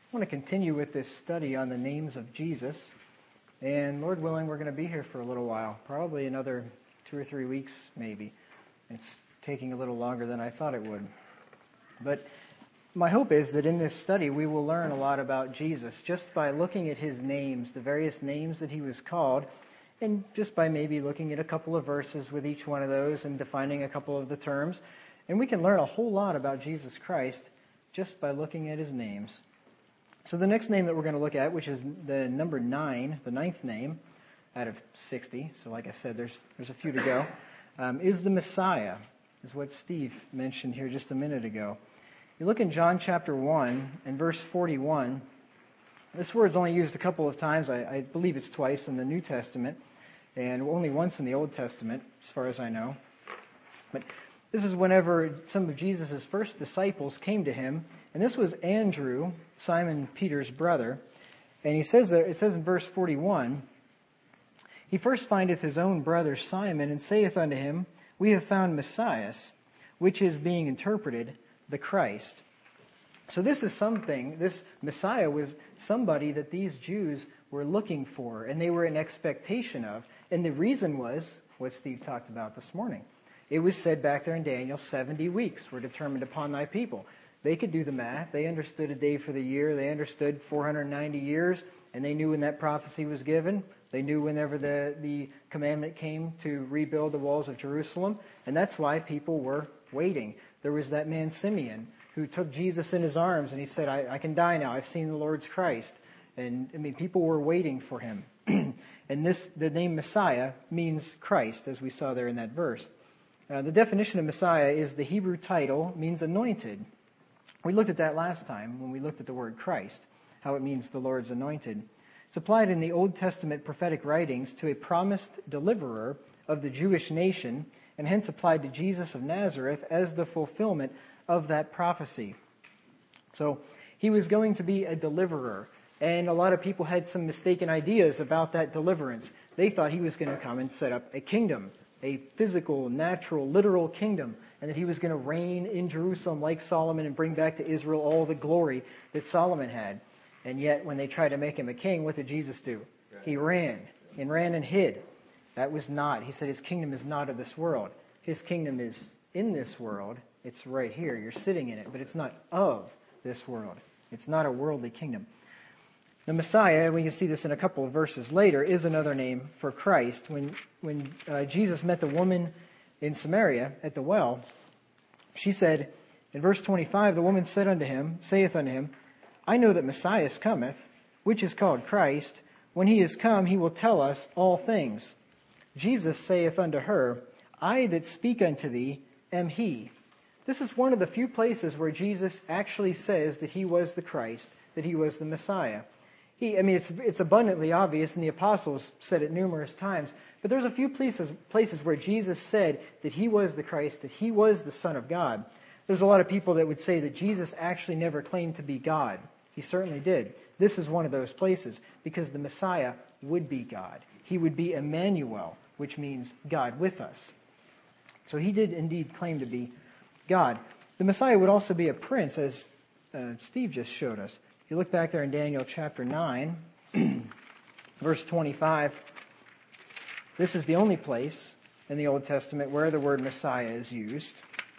I want to continue with this study on the names of Jesus. And Lord willing, we're going to be here for a little while, probably another 2 or 3 weeks maybe. It's taking a little longer than I thought it would. But my hope is that in this study we will learn a lot about Jesus just by looking at his names, the various names that he was called, and just by maybe looking at a couple of verses with each one of those and defining a couple of the terms. And we can learn a whole lot about Jesus Christ just by looking at his names. So the next name that we're going to look at, which is the number 9, the 9th name out of 60, so like I said, there's a few to go, is the Messiah, is what Steve mentioned here just a minute ago. You look in John chapter 1 and verse 41, this word's only used a couple of times. I believe it's twice in the New Testament and only once in the Old Testament, as far as I know. But this is whenever some of Jesus' first disciples came to him, and this was Andrew, Simon Peter's brother. And he says there, it says in verse 41, he first findeth his own brother Simon, and saith unto him, We have found Messiah, which is being interpreted, the Christ. So this is something, this Messiah was somebody that these Jews were looking for, and they were in expectation of. And the reason was what Steve talked about this morning. It was said back there in Daniel, 70 weeks were determined upon thy people. They could do the math. They understood a day for the year. They understood 490 years, and they knew when that prophecy was given. They knew whenever the commandment came to rebuild the walls of Jerusalem, and that's why people were waiting. There was that man Simeon who took Jesus in his arms, and he said, I can die now. I've seen the Lord's Christ. And, people were waiting for him. And the name Messiah means Christ, as we saw there in that verse. The definition of Messiah is the Hebrew title, means anointed. We looked at that last time when we looked at the word Christ, how it means the Lord's anointed. It's applied in the Old Testament prophetic writings to a promised deliverer of the Jewish nation, and hence applied to Jesus of Nazareth as the fulfillment of that prophecy. So he was going to be a deliverer, and a lot of people had some mistaken ideas about that deliverance. They thought he was going to come and set up a kingdom, a physical, natural, literal kingdom, and that he was going to reign in Jerusalem like Solomon and bring back to Israel all the glory that Solomon had. And yet, when they tried to make him a king, what did Jesus do? He ran and hid. That was not. He said his kingdom is not of this world. His kingdom is in this world. It's right here. You're sitting in it, but it's not of this world. It's not a worldly kingdom. The Messiah, we can see this in a couple of verses later, is another name for Christ. When Jesus met the woman in Samaria at the well, she said, in verse 25, the woman saith unto him, I know that Messiah cometh, which is called Christ. When he is come, he will tell us all things. Jesus saith unto her, I that speak unto thee am he. This is one of the few places where Jesus actually says that he was the Christ, that he was the Messiah. It's abundantly obvious, and the apostles said it numerous times, but there's a few places where Jesus said that he was the Christ, that he was the Son of God. There's a lot of people that would say that Jesus actually never claimed to be God. He certainly did. This is one of those places, because the Messiah would be God. He would be Emmanuel, which means God with us. So he did indeed claim to be God. The Messiah would also be a prince, as Steve just showed us. If you look back there in Daniel chapter 9, verse 25, this is the only place in the Old Testament where the word Messiah is used.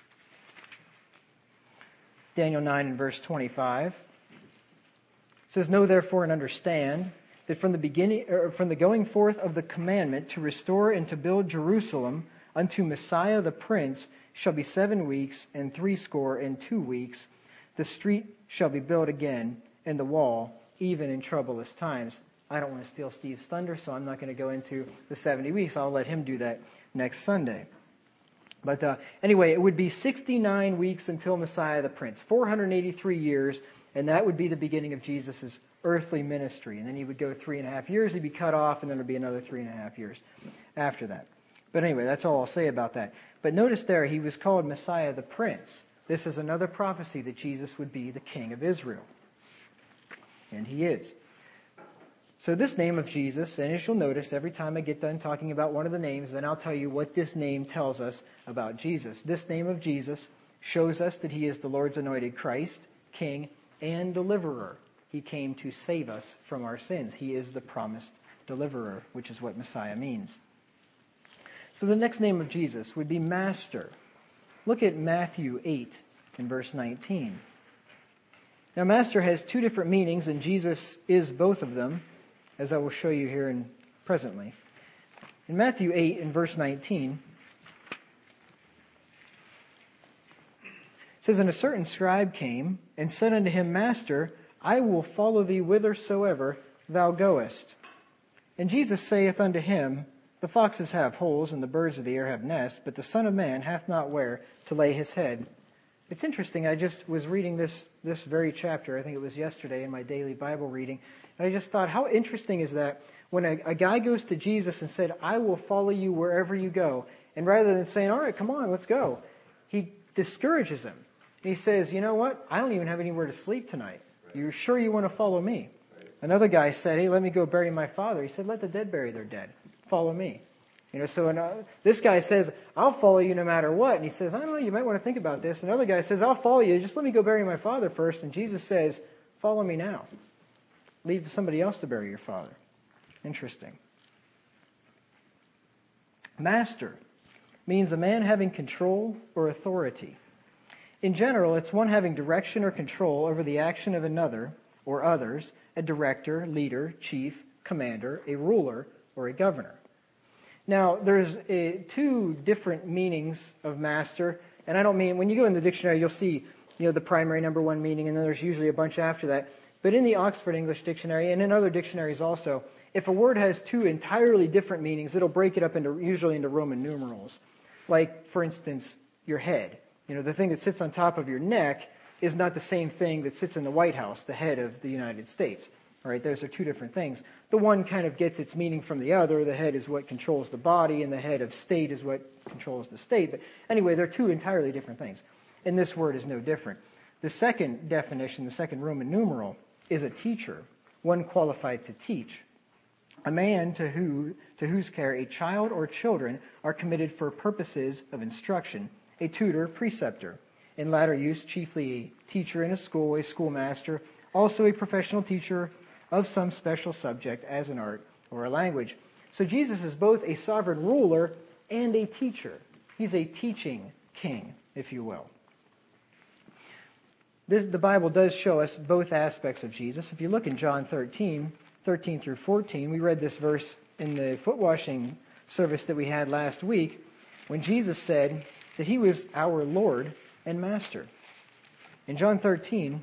Daniel 9 and verse 25. It says, Know therefore and understand that from the going forth of the commandment to restore and to build Jerusalem unto Messiah the Prince shall be 7 weeks and 62 weeks. The street shall be built again, and the wall, even in troublous times. I don't want to steal Steve's thunder, so I'm not going to go into the 70 weeks. I'll let him do that next Sunday. But anyway, it would be 69 weeks until Messiah the Prince, 483 years, and that would be the beginning of Jesus' earthly ministry. And then he would go 3.5 years, he'd be cut off, and then there'd be another 3.5 years after that. But anyway, that's all I'll say about that. But notice there, he was called Messiah the Prince. This is another prophecy that Jesus would be the King of Israel. And he is. So this name of Jesus, and as you'll notice, every time I get done talking about one of the names, then I'll tell you what this name tells us about Jesus. This name of Jesus shows us that he is the Lord's anointed Christ, King, and Deliverer. He came to save us from our sins. He is the promised deliverer, which is what Messiah means. So the next name of Jesus would be Master. Look at Matthew 8 and verse 19. Now, Master has two different meanings, and Jesus is both of them, as I will show you here presently. In Matthew 8 and verse 19, it says, And a certain scribe came and said unto him, Master, I will follow thee whithersoever thou goest. And Jesus saith unto him, The foxes have holes, and the birds of the air have nests, but the Son of Man hath not where to lay his head. It's interesting, I just was reading this very chapter, I think it was yesterday in my daily Bible reading, and I just thought, how interesting is that when a guy goes to Jesus and said, I will follow you wherever you go, and rather than saying, all right, come on, let's go, he discourages him. And he says, you know what, I don't even have anywhere to sleep tonight. You're sure you want to follow me? Another guy said, hey, let me go bury my father. He said, let the dead bury their dead. Follow me. This guy says, I'll follow you no matter what. And he says, I don't know, you might want to think about this. Another guy says, I'll follow you. Just let me go bury my father first. And Jesus says, follow me now. Leave somebody else to bury your father. Interesting. Master means a man having control or authority. In general, it's one having direction or control over the action of another or others, a director, leader, chief, commander, a ruler, or a governor. Now, there's two different meanings of master, and I don't mean, when you go in the dictionary, you'll see, the primary number one meaning, and then there's usually a bunch after that. But in the Oxford English Dictionary, and in other dictionaries also, if a word has two entirely different meanings, it'll break it up usually into Roman numerals. Like, for instance, your head. The thing that sits on top of your neck is not the same thing that sits in the White House, the head of the United States. All right, those are two different things. The one kind of gets its meaning from the other. The head is what controls the body, and the head of state is what controls the state. But anyway, they're two entirely different things. And this word is no different. The second definition, the second Roman numeral, is a teacher, one qualified to teach. A man to whose care a child or children are committed for purposes of instruction, a tutor, preceptor. In latter use, chiefly a teacher in a school, a schoolmaster, also a professional teacher of some special subject as an art or a language. So Jesus is both a sovereign ruler and a teacher. He's a teaching king, if you will. The Bible does show us both aspects of Jesus. If you look in John 13 through 14, we read this verse in the foot washing service that we had last week, when Jesus said that he was our Lord and Master. In John 13,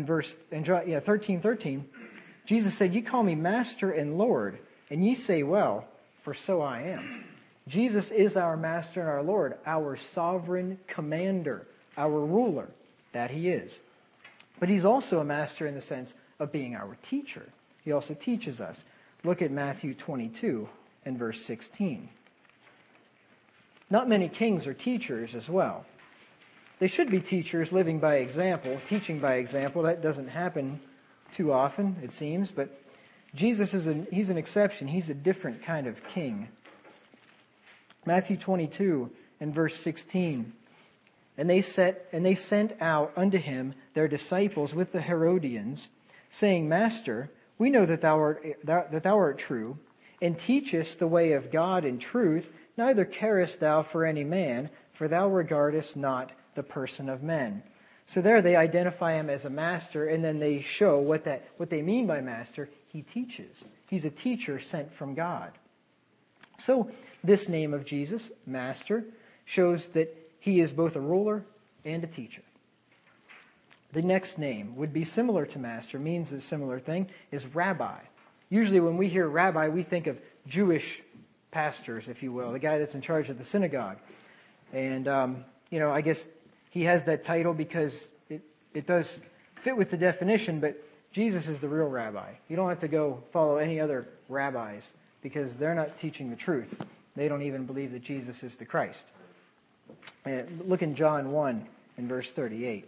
13:13, Jesus said, Ye call me Master and Lord, and ye say, well, for so I am. Jesus is our Master and our Lord, our sovereign commander, our ruler, that he is. But he's also a master in the sense of being our teacher. He also teaches us. Look at Matthew 22 and verse 16. Not many kings are teachers as well. They should be teachers living by example, teaching by example. That doesn't happen too often, it seems, but Jesus he's an exception. He's a different kind of king. Matthew 22 and verse 16. And they sent out unto him their disciples with the Herodians, saying, Master, we know that thou art true, and teachest the way of God in truth, neither carest thou for any man, for thou regardest not the person of men. So there they identify him as a master, and then they show what they mean by master. He teaches. He's a teacher sent from God. So this name of Jesus, Master, shows that he is both a ruler and a teacher. The next name would be similar to Master, means a similar thing, is Rabbi. Usually when we hear Rabbi, we think of Jewish pastors, if you will, the guy that's in charge of the synagogue. And, I guess he has that title because it does fit with the definition, but Jesus is the real rabbi. You don't have to go follow any other rabbis because they're not teaching the truth. They don't even believe that Jesus is the Christ. Look in John 1 and verse 38.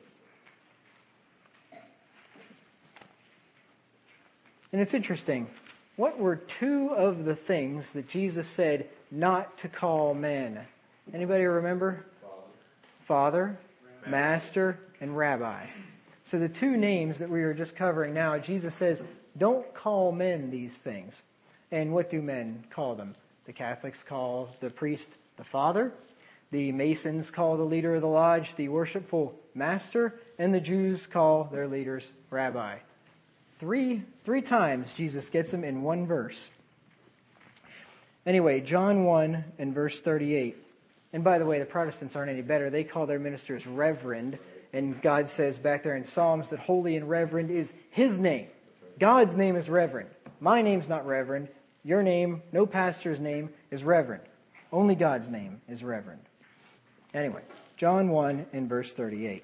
And it's interesting. What were two of the things that Jesus said not to call men? Anybody remember? Father, Master, and Rabbi. So the two names that we were just covering now, Jesus says, don't call men these things. And what do men call them? The Catholics call the priest the Father. The Masons call the leader of the lodge the worshipful Master. And the Jews call their leaders Rabbi. Three times Jesus gets them in one verse. Anyway, John 1 and verse 38. And by the way, the Protestants aren't any better. They call their ministers reverend. And God says back there in Psalms that holy and reverend is His name. God's name is reverend. My name's not reverend. Your name, no pastor's name, is reverend. Only God's name is reverend. Anyway, John 1 and verse 38.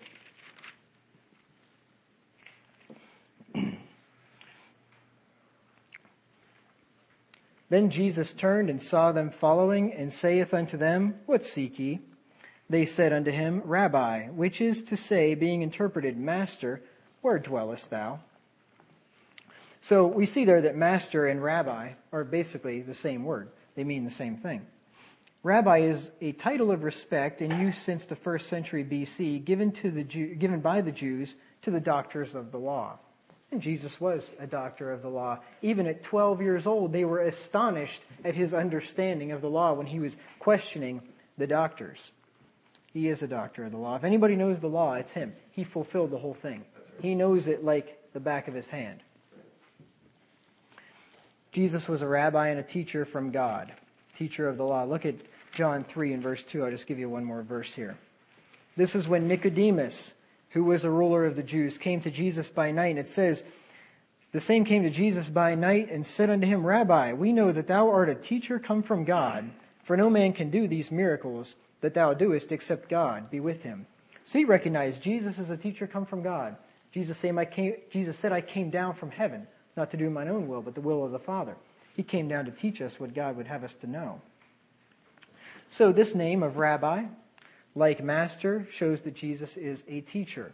Then Jesus turned and saw them following, and saith unto them, What seek ye? They said unto him, Rabbi, which is to say, being interpreted, Master, where dwellest thou? So we see there that master and rabbi are basically the same word. They mean the same thing. Rabbi is a title of respect in use since the 1st century BC, given by the Jews to the doctors of the law. And Jesus was a doctor of the law. Even at 12 years old, they were astonished at his understanding of the law when he was questioning the doctors. He is a doctor of the law. If anybody knows the law, it's him. He fulfilled the whole thing. He knows it like the back of his hand. Jesus was a rabbi and a teacher from God, teacher of the law. Look at John 3 and verse 2. I'll just give you one more verse here. This is when Nicodemus, who was a ruler of the Jews, came to Jesus by night. And it says, the same came to Jesus by night and said unto him, Rabbi, we know that thou art a teacher come from God, for no man can do these miracles that thou doest except God be with him. So he recognized Jesus as a teacher come from God. Jesus said, I came down from heaven, not to do mine own will, but the will of the Father. He came down to teach us what God would have us to know. So this name of Rabbi, like Master, shows that Jesus is a teacher.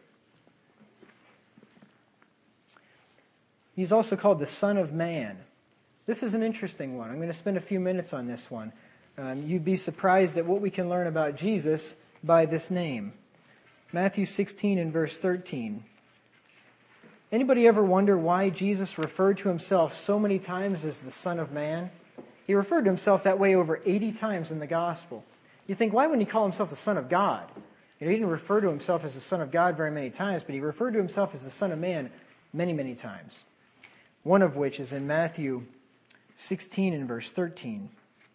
He's also called the Son of Man. This is an interesting one. I'm going to spend a few minutes on this one. You'd be surprised at what we can learn about Jesus by this name. Matthew 16 and verse 13. Anybody ever wonder why Jesus referred to himself so many times as the Son of Man? He referred to himself that way over 80 times in the Gospel. You think, why wouldn't he call himself the Son of God? He didn't refer to himself as the Son of God very many times, but he referred to himself as the Son of Man many, many times. One of which is in Matthew 16 and verse 13.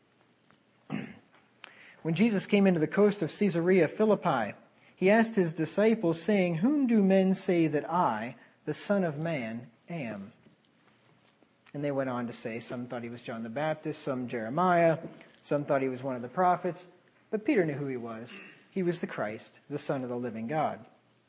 When Jesus came into the coast of Caesarea Philippi, he asked his disciples, saying, Whom do men say that I, the Son of Man, am? And they went on to say, some thought he was John the Baptist, some Jeremiah, some thought he was one of the prophets. But Peter knew who he was. He was the Christ, the Son of the living God.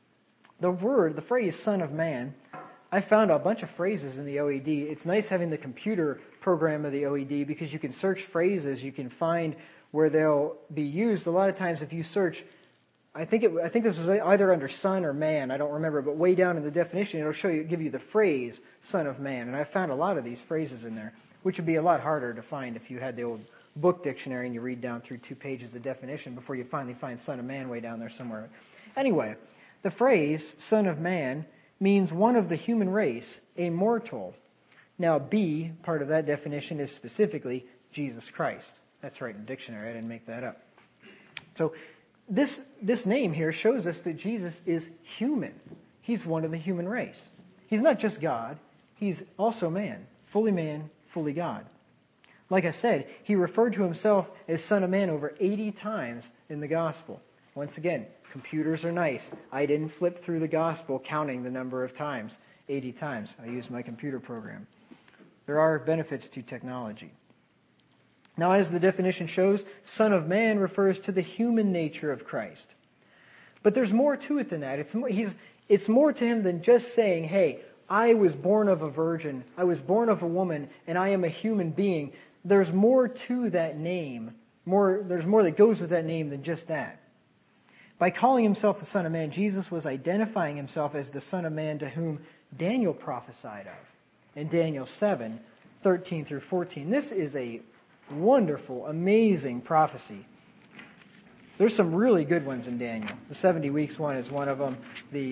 The phrase Son of Man, I found a bunch of phrases in the OED. It's nice having the computer program of the OED because you can search phrases, you can find where they'll be used. A lot of times if you search, I think this was either under son or man, I don't remember, but way down in the definition it'll give you the phrase Son of Man. And I found a lot of these phrases in there, which would be a lot harder to find if you had the old book dictionary and you read down through 2 pages of definition before you finally find Son of Man way down there somewhere. Anyway, the phrase Son of Man means one of the human race, a mortal. Now B, part of that definition, is specifically Jesus Christ. That's right in the dictionary. I didn't make that up. So this name here shows us that Jesus is human. He's one of the human race. He's not just God. He's also man, fully God. Like I said, he referred to himself as Son of Man over 80 times in the Gospel. Once again, computers are nice. I didn't flip through the Gospel counting the number of times, 80 times. I used my computer program. There are benefits to technology. Now, as the definition shows, Son of Man refers to the human nature of Christ. But there's more to it than that. It's more to him than just saying, hey, I was born of a virgin, I was born of a woman, and I am a human being. There's more to that name. There's more that goes with that name than just that. By calling himself the Son of Man, Jesus was identifying himself as the Son of Man to whom Daniel prophesied of in Daniel 7, 13 through 14. This is a wonderful, amazing prophecy. There's some really good ones in Daniel. The 70 weeks one is one of them. The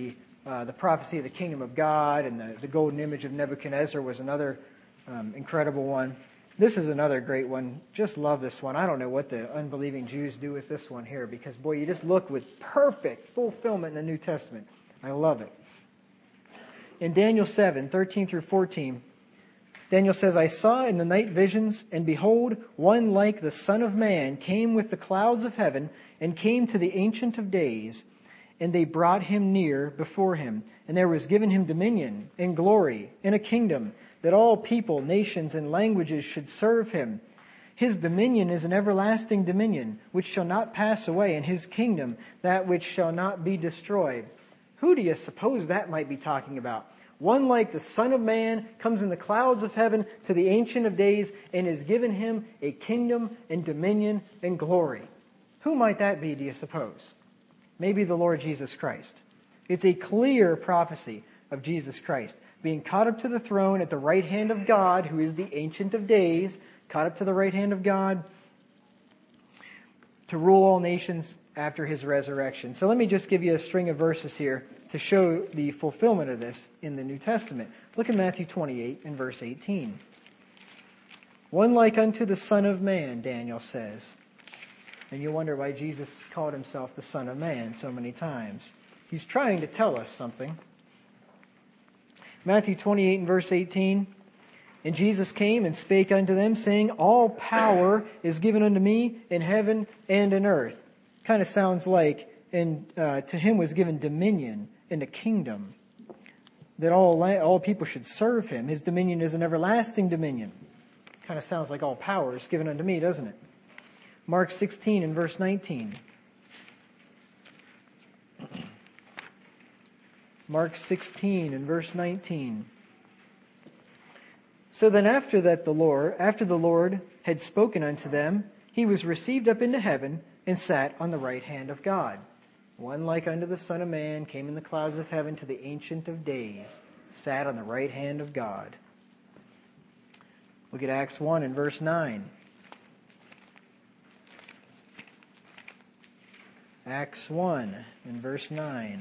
The prophecy of the kingdom of God and the golden image of Nebuchadnezzar was another incredible one. This is another great one. Just love this one. I don't know what the unbelieving Jews do with this one here because, boy, you just look with perfect fulfillment in the New Testament. I love it. In Daniel 7, 13 through 14, Daniel says, I saw in the night visions, and behold, one like the Son of Man came with the clouds of heaven and came to the Ancient of Days. And they brought him near before him. And there was given him dominion and glory and a kingdom, that all people, nations, and languages should serve him. His dominion is an everlasting dominion, which shall not pass away, and his kingdom, that which shall not be destroyed. Who do you suppose that might be talking about? One like the Son of Man comes in the clouds of heaven to the Ancient of Days and is given him a kingdom and dominion and glory. Who might that be, do you suppose? Maybe the Lord Jesus Christ. It's a clear prophecy of Jesus Christ being caught up to the throne at the right hand of God, who is the Ancient of Days, caught up to the right hand of God to rule all nations after his resurrection. So let me just give you a string of verses here to show the fulfillment of this in the New Testament. Look at Matthew 28 and verse 18. One like unto the Son of Man, Daniel says. And you wonder why Jesus called himself the Son of Man so many times. He's trying to tell us something. Matthew 28 and verse 18. And Jesus came and spake unto them, saying, all power is given unto me in heaven and in earth. Kind of sounds like, and to him was given dominion and a kingdom, that all people should serve him. His dominion is an everlasting dominion. Kind of sounds like all power is given unto me, doesn't it? Mark 16 and verse 19. Mark 16 and verse 19. So then after the Lord had spoken unto them, he was received up into heaven and sat on the right hand of God. One like unto the Son of Man came in the clouds of heaven to the Ancient of Days, sat on the right hand of God. Look at Acts 1 and verse 9. Acts 1 and verse 9.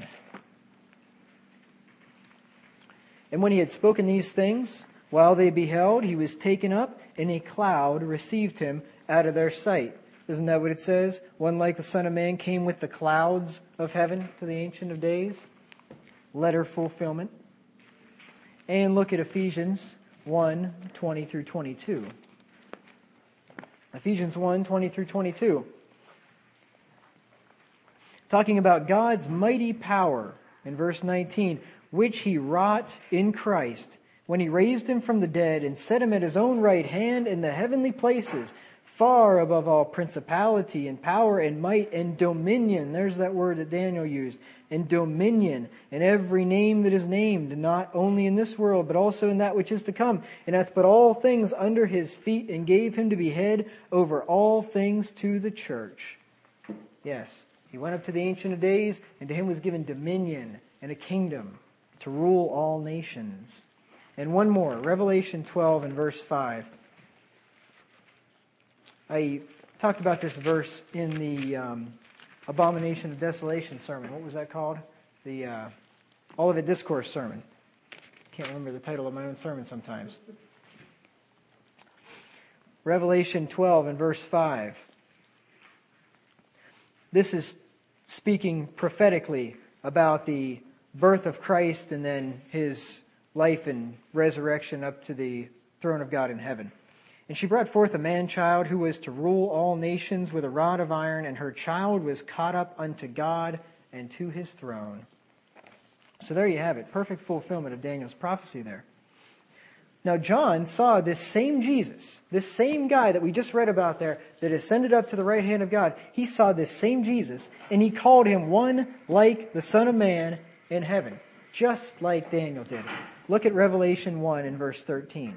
And when he had spoken these things, while they beheld, he was taken up, and a cloud received him out of their sight. Isn't that what it says? One like the Son of Man came with the clouds of heaven to the Ancient of Days. Letter fulfillment. And look at Ephesians 1, 20 through 22. Ephesians 1, 20 through 22. Talking about God's mighty power in verse 19, which he wrought in Christ, when he raised him from the dead and set him at his own right hand in the heavenly places, far above all principality and power and might and dominion. There's that word that Daniel used. And dominion, and every name that is named, not only in this world, but also in that which is to come. And hath put all things under his feet, and gave him to be head over all things to the church. Yes, he went up to the Ancient of Days, and to him was given dominion and a kingdom to rule all nations. And one more, Revelation 12 and verse 5. I talked about this verse in the Abomination of Desolation sermon. What was that called? The Olivet Discourse sermon. Can't remember the title of my own sermon sometimes. Revelation 12 and verse 5. This is speaking prophetically about the birth of Christ and then his life and resurrection up to the throne of God in heaven. And she brought forth a man-child who was to rule all nations with a rod of iron, and her child was caught up unto God and to his throne. So there you have it. Perfect fulfillment of Daniel's prophecy there. Now John saw this same Jesus, this same guy that we just read about there that ascended up to the right hand of God. He saw this same Jesus, and he called him one like the Son of Man in heaven, just like Daniel did. Look at Revelation 1 and verse 13.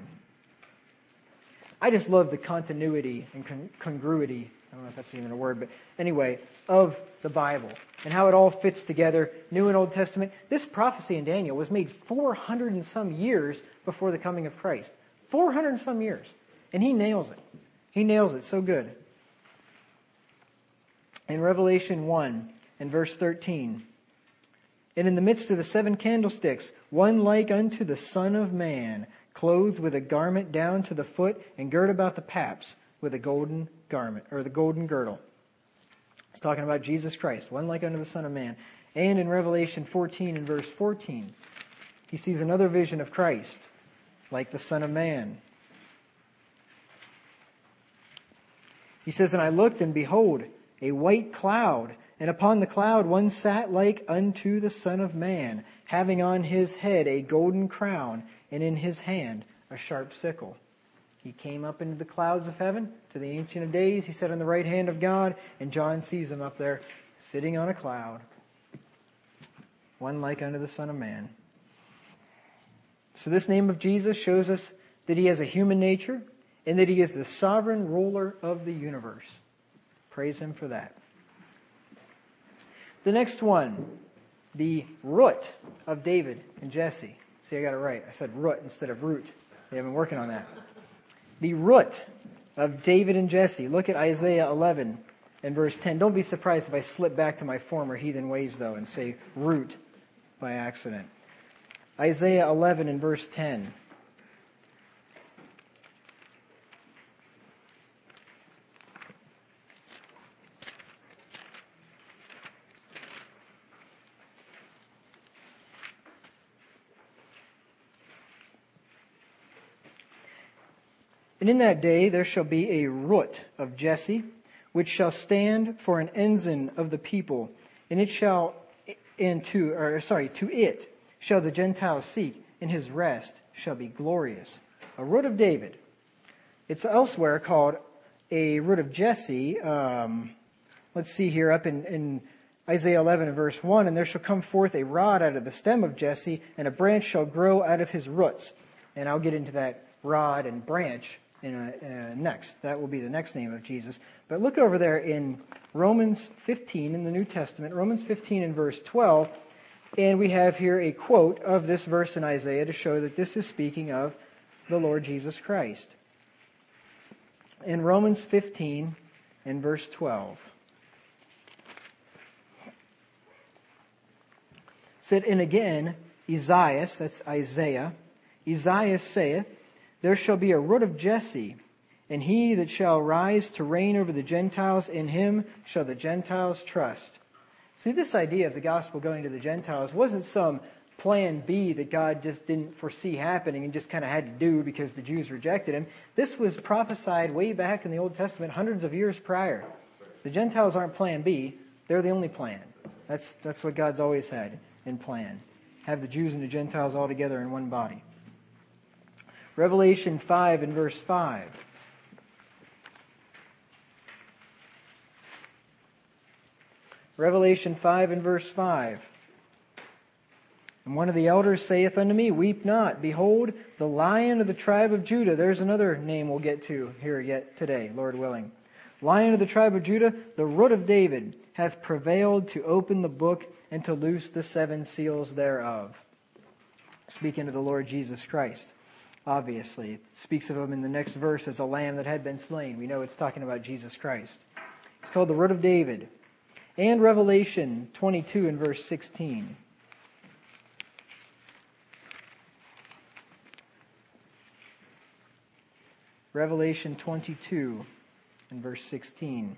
I just love the continuity and congruity, I don't know if that's even a word, but anyway, of the Bible and how it all fits together, New and Old Testament. This prophecy in Daniel was made 400 and some years before the coming of Christ. 400 and some years. And he nails it. He nails it so good. In Revelation 1 and verse 13, And in the midst of the 7 candlesticks, one like unto the Son of Man, clothed with a garment down to the foot, and girt about the paps with a golden garment, or the golden girdle. It's talking about Jesus Christ, one like unto the Son of Man. And in Revelation 14 and verse 14, he sees another vision of Christ, like the Son of Man. He says, And I looked, and behold, a white cloud, and upon the cloud one sat like unto the Son of Man, having on his head a golden crown, and in his hand a sharp sickle. He came up into the clouds of heaven to the Ancient of Days. He sat on the right hand of God, and John sees him up there sitting on a cloud, one like unto the Son of Man. So this name of Jesus shows us that he has a human nature and that he is the sovereign ruler of the universe. Praise him for that. The next one, the root of David and Jesse. See, I got it right. I said root instead of root. They have been working on that. The root of David and Jesse. Look at Isaiah 11 and verse 10. Don't be surprised if I slip back to my former heathen ways, though, and say root by accident. Isaiah 11 and verse 10. And in that day there shall be a root of Jesse, which shall stand for an ensign of the people, and to it shall the Gentiles seek, and his rest shall be glorious. A root of David. It's elsewhere called a root of Jesse. Let's see here up in Isaiah 11 and verse 1, And there shall come forth a rod out of the stem of Jesse, and a branch shall grow out of his roots. And I'll get into that rod and branch next. That will be the next name of Jesus. But look over there in Romans 15 in the New Testament, Romans 15 and verse 12, and we have here a quote of this verse in Isaiah to show that this is speaking of the Lord Jesus Christ. In Romans 15 and verse 12. Said, And again, Esaias, that's Isaiah, Esaias saith, There shall be a root of Jesse, and he that shall rise to reign over the Gentiles, in him shall the Gentiles trust. See, this idea of the gospel going to the Gentiles wasn't some plan B that God just didn't foresee happening and just kind of had to do because the Jews rejected him. This was prophesied way back in the Old Testament, hundreds of years prior. The Gentiles aren't plan B. They're the only plan. That's what God's always had in plan. Have the Jews and the Gentiles all together in one body. Revelation 5 and verse 5. Revelation 5 and verse 5. And one of the elders saith unto me, Weep not. Behold, the Lion of the tribe of Judah. There's another name we'll get to here yet today, Lord willing. Lion of the tribe of Judah, the root of David, hath prevailed to open the book and to loose the 7 seals thereof. Speaking of the Lord Jesus Christ. Obviously, it speaks of him in the next verse as a lamb that had been slain. We know it's talking about Jesus Christ. It's called the root of David. And Revelation 22 and verse 16. Revelation 22 and verse 16.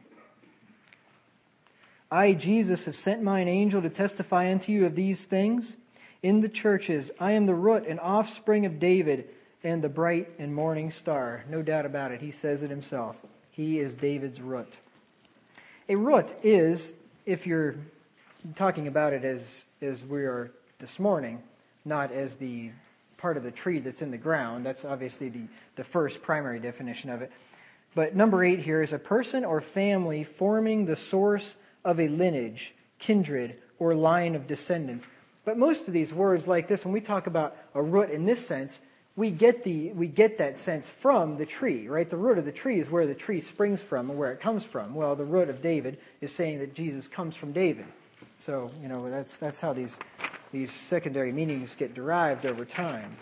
I, Jesus, have sent mine angel to testify unto you of these things in the churches. I am the root and offspring of David and the bright and morning star. No doubt about it. He says it himself. He is David's root. A root is, if you're talking about it as we are this morning, not as the part of the tree that's in the ground. That's obviously the first primary definition of it. But number 8 here is a person or family forming the source of a lineage, kindred, or line of descendants. But most of these words like this, when we talk about a root in this sense, we get that sense from the tree, right? The root of the tree is where the tree springs from and where it comes from. Well, the root of David is saying that Jesus comes from David. So, that's how these secondary meanings get derived over time.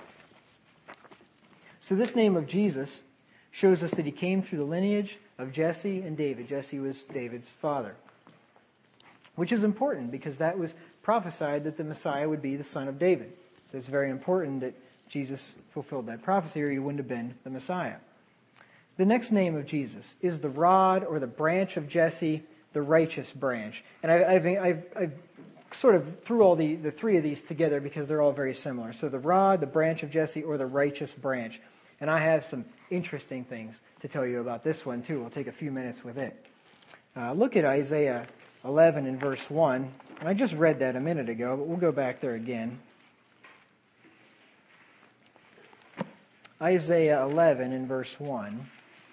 So this name of Jesus shows us that he came through the lineage of Jesse and David. Jesse was David's father. Which is important because that was prophesied that the Messiah would be the son of David. It's very important that Jesus fulfilled that prophecy, or he wouldn't have been the Messiah. The next name of Jesus is the rod or the branch of Jesse, the righteous branch. And I've sort of threw all the three of these together because they're all very similar. So the rod, the branch of Jesse, or the righteous branch. And I have some interesting things to tell you about this one too. We'll take a few minutes with it. Look at Isaiah 11 and verse 1. And I just read that a minute ago, but we'll go back there again. Isaiah 11 and verse 1.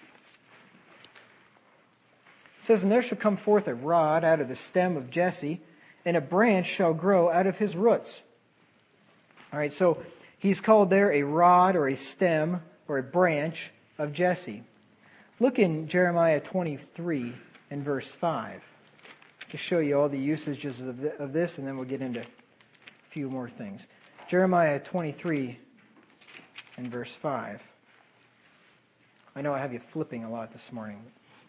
It says, "And there shall come forth a rod out of the stem of Jesse, and a branch shall grow out of his roots." All right, so he's called there a rod or a stem or a branch of Jesse. Look in Jeremiah 23 and verse 5 to show you all the usages of this, and then we'll get into a few more things. Jeremiah 23 and verse 5. I know I have you flipping a lot this morning.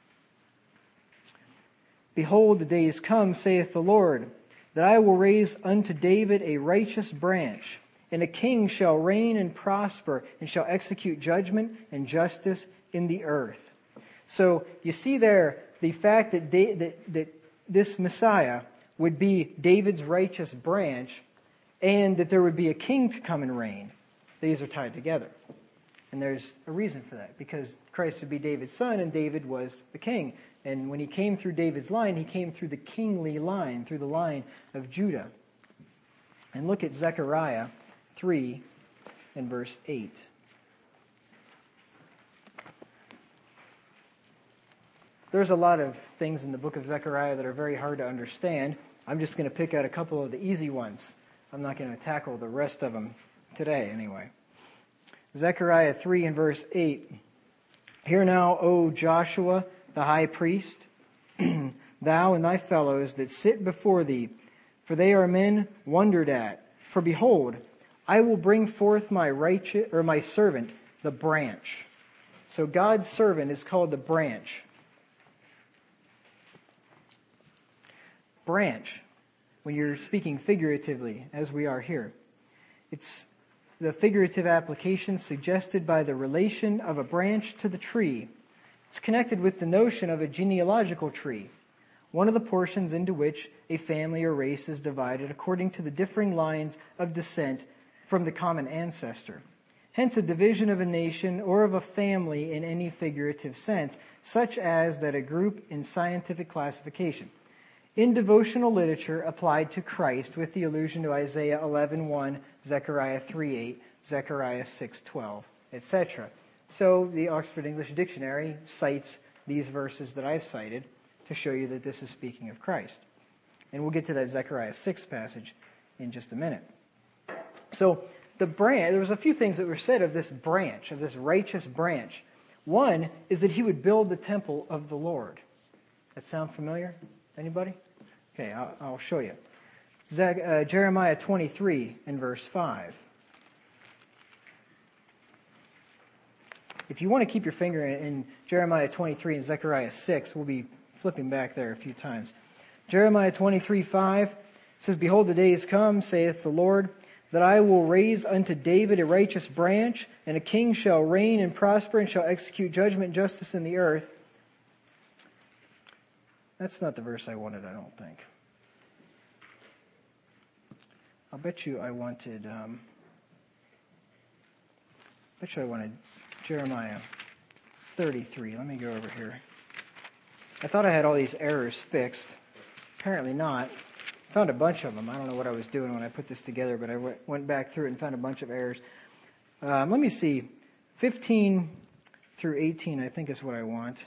"Behold, the days come, saith the Lord, that I will raise unto David a righteous branch, and a king shall reign and prosper, and shall execute judgment and justice in the earth." So you see there the fact that that this Messiah would be David's righteous branch, and that there would be a king to come and reign. These are tied together. And there's a reason for that, because Christ would be David's son, and David was the king. And when he came through David's line, he came through the kingly line, through the line of Judah. And look at Zechariah 3 and verse 8. There's a lot of things in the book of Zechariah that are very hard to understand. I'm just going to pick out a couple of the easy ones. I'm not going to tackle the rest of them today anyway. Zechariah 3 and verse 8. "Hear now, O Joshua, the high priest, thou and thy fellows that sit before thee, for they are men wondered at. For behold, I will bring forth my servant, the branch." So God's servant is called the branch. Branch, when you're speaking figuratively, as we are here, it's the figurative application suggested by the relation of a branch to the tree. It's connected with the notion of a genealogical tree, one of the portions into which a family or race is divided according to the differing lines of descent from the common ancestor. Hence a division of a nation or of a family in any figurative sense, such as that a group in scientific classification. In devotional literature applied to Christ with the allusion to Isaiah 11:1, Zechariah 3:8, Zechariah 6:12, etc. So the Oxford English Dictionary cites these verses that I've cited to show you that this is speaking of Christ. And we'll get to that Zechariah 6 passage in just a minute. So the branch, there was a few things that were said of this branch, of this righteous branch. One is that he would build the temple of the Lord. That sound familiar? Anybody? Okay, I'll show you. Jeremiah 23 and verse 5. If you want to keep your finger in Jeremiah 23 and Zechariah 6, we'll be flipping back there a few times. Jeremiah 23:5 says, "Behold, the days come, saith the Lord, that I will raise unto David a righteous branch, and a king shall reign and prosper, and shall execute judgment and justice in the earth." That's not the verse I wanted, I don't think. I'll bet you I wanted Jeremiah 33. Let me go over here. I thought I had all these errors fixed. Apparently not. Found a bunch of them. I don't know what I was doing when I put this together, but I went back through it and found a bunch of errors. Let me see. 15 through 18, I think, is what I want.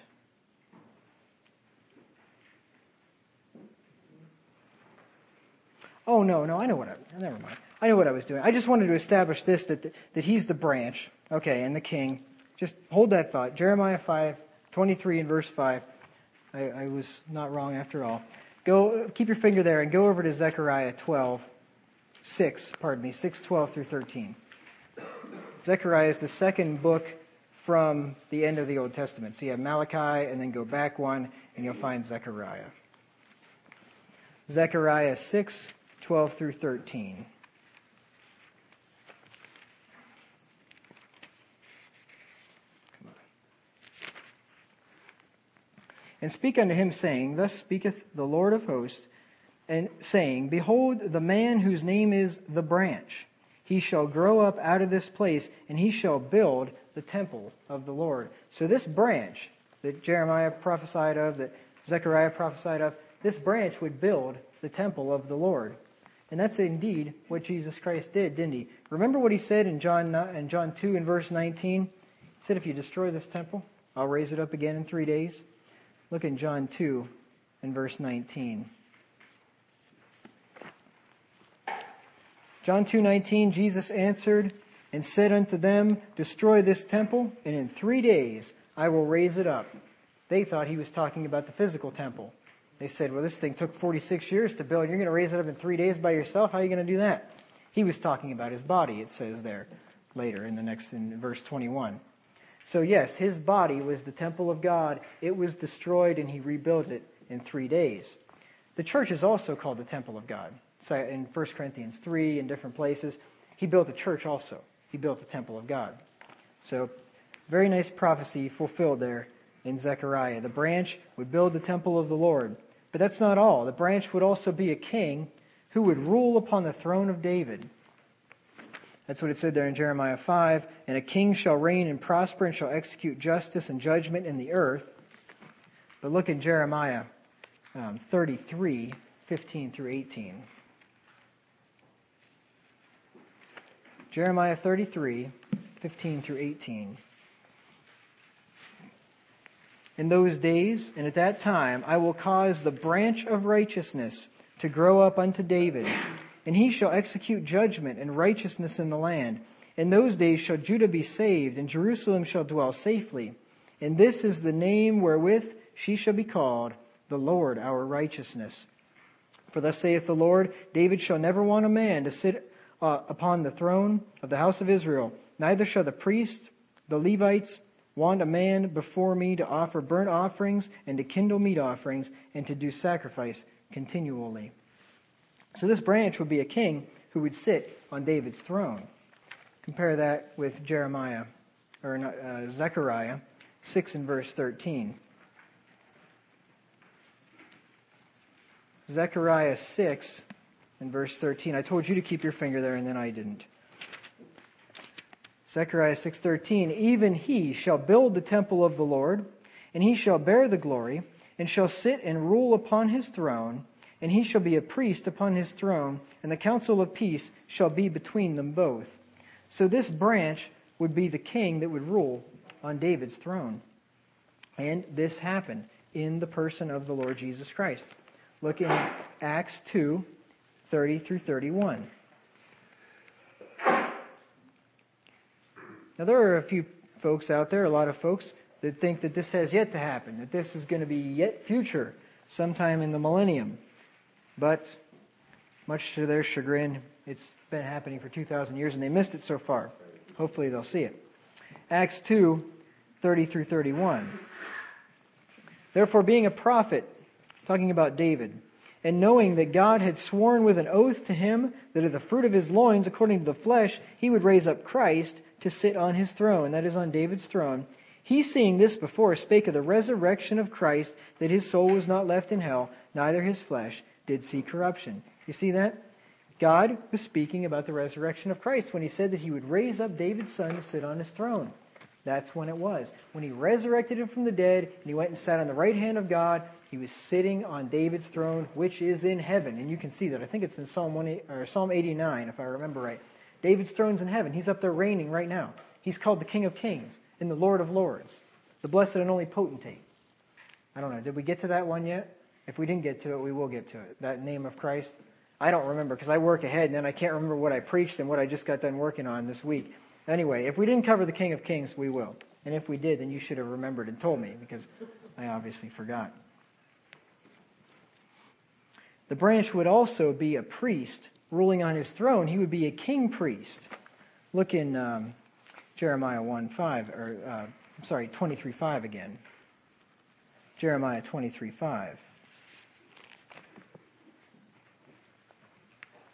Oh, no, I know never mind. I know what I was doing. I just wanted to establish this, that he's the branch, okay, and the king. Just hold that thought. Jeremiah 5:23 and verse 5. I was not wrong after all. Keep your finger there and go over to Zechariah 6:12 through 13. Zechariah is the second book from the end of the Old Testament. So you have Malachi and then go back one and you'll find Zechariah. Zechariah 6:12 12 through 13. And speak unto him, saying, Thus speaketh the Lord of hosts, and saying, Behold, the man whose name is the branch. He shall grow up out of this place, and he shall build the temple of the Lord. So this branch that Jeremiah prophesied of, that Zechariah prophesied of, this branch would build the temple of the Lord. And that's indeed what Jesus Christ did, didn't he? Remember what he said in John 2 and verse 19? He said, if you destroy this temple, I'll raise it up again in 3 days. Look in John 2 and verse 19. John 2:19, Jesus answered and said unto them, Destroy this temple, and in 3 days I will raise it up. They thought he was talking about the physical temple. They said, well, this thing took 46 years to build. You're going to raise it up in 3 days by yourself? How are you going to do that? He was talking about his body, it says there later in verse 21. So yes, his body was the temple of God. It was destroyed and he rebuilt it in 3 days. The church is also called the temple of God. So in 1 Corinthians 3 and different places, he built a church also. He built the temple of God. So very nice prophecy fulfilled there in Zechariah. The branch would build the temple of the Lord. But that's not all. The branch would also be a king who would rule upon the throne of David. That's what it said there in Jeremiah 5. And a king shall reign and prosper and shall execute justice and judgment in the earth. But look in Jeremiah 33, 15 through 18. Jeremiah 33, 15 through 18. In those days and at that time I will cause the branch of righteousness to grow up unto David, and he shall execute judgment and righteousness in the land. In those days shall Judah be saved, and Jerusalem shall dwell safely. And this is the name wherewith she shall be called, the Lord our righteousness. For thus saith the Lord, David shall never want a man to sit upon the throne of the house of Israel. Neither shall the priests, the Levites, want a man before me to offer burnt offerings and to kindle meat offerings and to do sacrifice continually. So this branch would be a king who would sit on David's throne. Compare that with Zechariah 6 and verse 13. Zechariah 6 and verse 13. I told you to keep your finger there and then I didn't. Zechariah 6:13, even he shall build the temple of the Lord, and he shall bear the glory, and shall sit and rule upon his throne, and he shall be a priest upon his throne, and the council of peace shall be between them both. So this branch would be the king that would rule on David's throne. And this happened in the person of the Lord Jesus Christ. Look in Acts 2, 30 through 31. Now there are a few folks out there, a lot of folks, that think that this has yet to happen, that this is going to be yet future, sometime in the millennium. But, much to their chagrin, it's been happening for 2,000 years and they missed it so far. Hopefully they'll see it. Acts 2, 30 through 31. Therefore, being a prophet, talking about David, and knowing that God had sworn with an oath to him that of the fruit of his loins, according to the flesh, he would raise up Christ to sit on his throne, that is on David's throne. He, seeing this before, spake of the resurrection of Christ, that his soul was not left in hell, neither his flesh did see corruption. You see that? God was speaking about the resurrection of Christ when he said that he would raise up David's son to sit on his throne. That's when it was. When he resurrected him from the dead and he went and sat on the right hand of God, he was sitting on David's throne, which is in heaven. And you can see that. I think it's in Psalm 89, if I remember right. David's throne's in heaven. He's up there reigning right now. He's called the King of Kings and the Lord of Lords, the blessed and only potentate. I don't know. Did we get to that one yet? If we didn't get to it, we will get to it. That name of Christ. I don't remember because I work ahead and then I can't remember what I preached and what I just got done working on this week. Anyway, if we didn't cover the King of Kings, we will. And if we did, then you should have remembered and told me because I obviously forgot. The branch would also be a priest ruling on his throne. He would be a king priest. Look in Jeremiah 23:5 again. Jeremiah 23:5.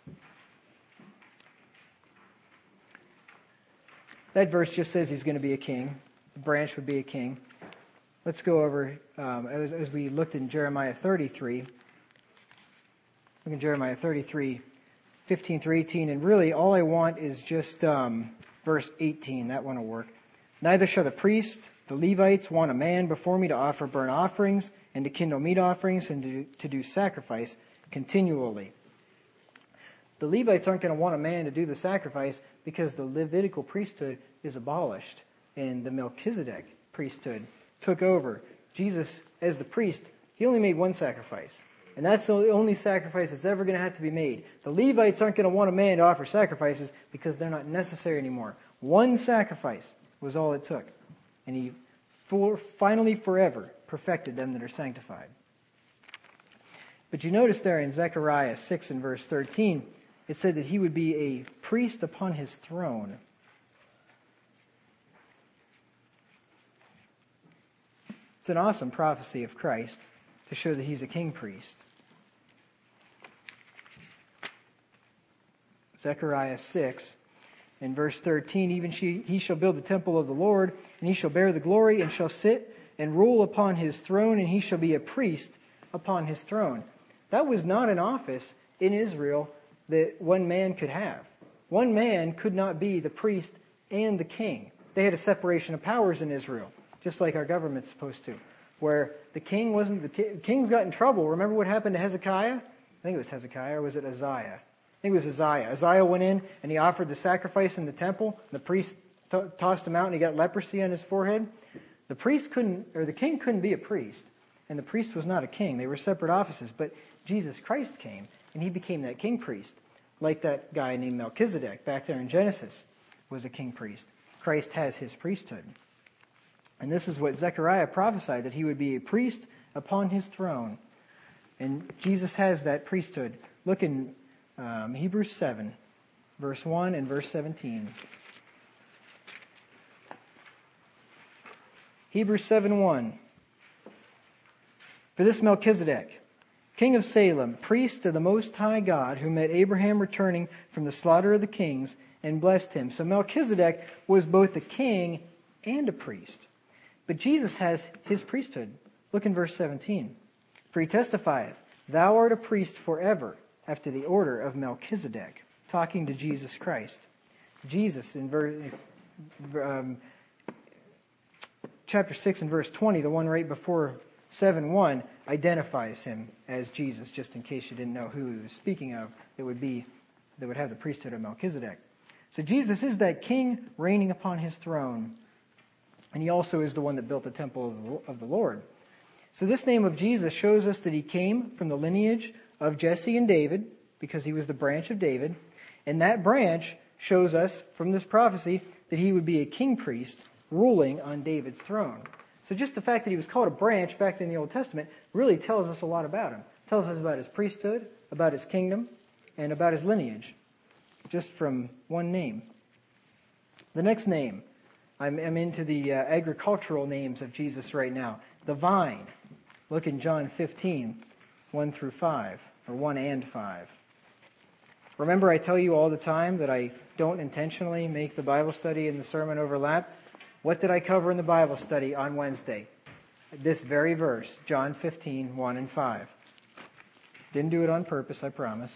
that verse just says he's going to be a king. The branch would be a king. Let's go over, as we looked in Jeremiah 33. Look in Jeremiah 33, 15 through 18. And really, all I want is just verse 18. That one will work. Neither shall the priests, the Levites, want a man before me to offer burnt offerings and to kindle meat offerings and to do sacrifice continually. The Levites aren't going to want a man to do the sacrifice because the Levitical priesthood is abolished and the Melchizedek priesthood took over. Jesus, as the priest, he only made one sacrifice. And that's the only sacrifice that's ever going to have to be made. The Levites aren't going to want a man to offer sacrifices because they're not necessary anymore. One sacrifice was all it took. And he finally forever perfected them that are sanctified. But you notice there in Zechariah 6 and verse 13, it said that he would be a priest upon his throne. It's an awesome prophecy of Christ to show that he's a king priest. Zechariah 6 and verse 13, even he shall build the temple of the Lord, and he shall bear the glory, and shall sit and rule upon his throne, and he shall be a priest upon his throne. That was not an office in Israel that one man could have. One man could not be the priest and the king. They had a separation of powers in Israel, just like our government's supposed to, where the king wasn't kings got in trouble. Remember what happened to Hezekiah? I think it was Hezekiah, or was it Uzziah? I think it was Uzziah. Uzziah went in and he offered the sacrifice in the temple. The priest tossed him out and he got leprosy on his forehead. The king couldn't be a priest, and the priest was not a king. They were separate offices. But Jesus Christ came and he became that king priest, like that guy named Melchizedek back there in Genesis was a king priest. Christ has his priesthood. And this is what Zechariah prophesied, that he would be a priest upon his throne. And Jesus has that priesthood. Look in Hebrews 7, verse 1 and verse 17. Hebrews 7:1. For this Melchizedek, king of Salem, priest of the Most High God, who met Abraham returning from the slaughter of the kings and blessed him. So Melchizedek was both a king and a priest. But Jesus has his priesthood. Look in verse 17. For he testifieth, thou art a priest forever, after the order of Melchizedek, talking to Jesus Christ. Jesus in chapter 6 and verse 20, the one right before 7:1, identifies him as Jesus, just in case you didn't know who he was speaking of, that would have the priesthood of Melchizedek. So Jesus is that king reigning upon his throne. And he also is the one that built the temple of the Lord. So this name of Jesus shows us that he came from the lineage of Jesse and David, because he was the branch of David. And that branch shows us from this prophecy that he would be a king priest ruling on David's throne. So just the fact that he was called a branch back in the Old Testament really tells us a lot about him. It tells us about his priesthood, about his kingdom, and about his lineage, just from one name. The next name, I'm into the agricultural names of Jesus right now. The vine. Look in John 15, 1 through 5, or 1 and 5. Remember, I tell you all the time that I don't intentionally make the Bible study and the sermon overlap. What did I cover in the Bible study on Wednesday? This very verse, John 15, 1 and 5. Didn't do it on purpose, I promise.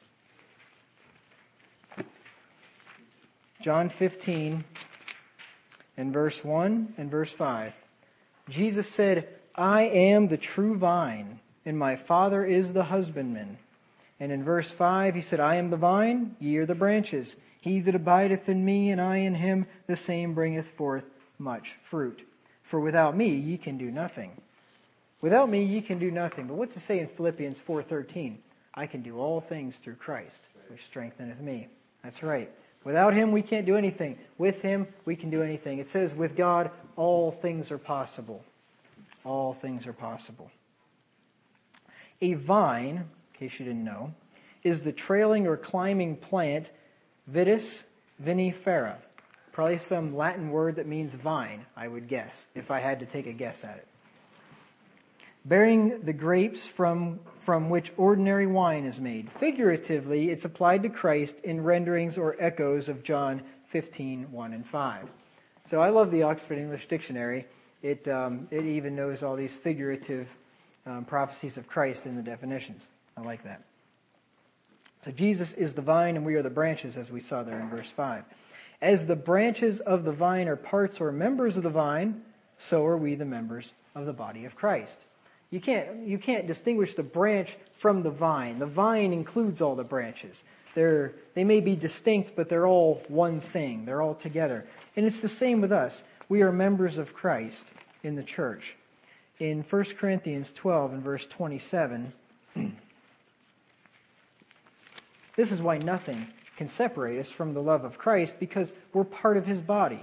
John 15 and verse 1 and verse 5. Jesus said, I am the true vine, and my Father is the husbandman. And in verse 5, he said, I am the vine, ye are the branches. He that abideth in me, and I in him, the same bringeth forth much fruit. For without me ye can do nothing. Without me ye can do nothing. But what's it say in Philippians 4:13? I can do all things through Christ, which strengtheneth me. That's right. Without him we can't do anything. With him we can do anything. It says with God all things are possible. All things are possible. A vine, in case you didn't know, is the trailing or climbing plant Vitis vinifera. Probably some Latin word that means vine, I would guess, if I had to take a guess at it. Bearing the grapes from which ordinary wine is made. Figuratively, it's applied to Christ in renderings or echoes of John 15, 1 and 5. So I love the Oxford English Dictionary. It even knows all these figurative prophecies of Christ in the definitions. I like that. So Jesus is the vine and we are the branches, as we saw there in verse 5. As the branches of the vine are parts or members of the vine, so are we the members of the body of Christ. You can't distinguish the branch from the vine. The vine includes all the branches. They may be distinct, but they're all one thing. They're all together. And it's the same with us. We are members of Christ in the church. In 1 Corinthians 12 and verse 27, this is why nothing can separate us from the love of Christ, because we're part of His body.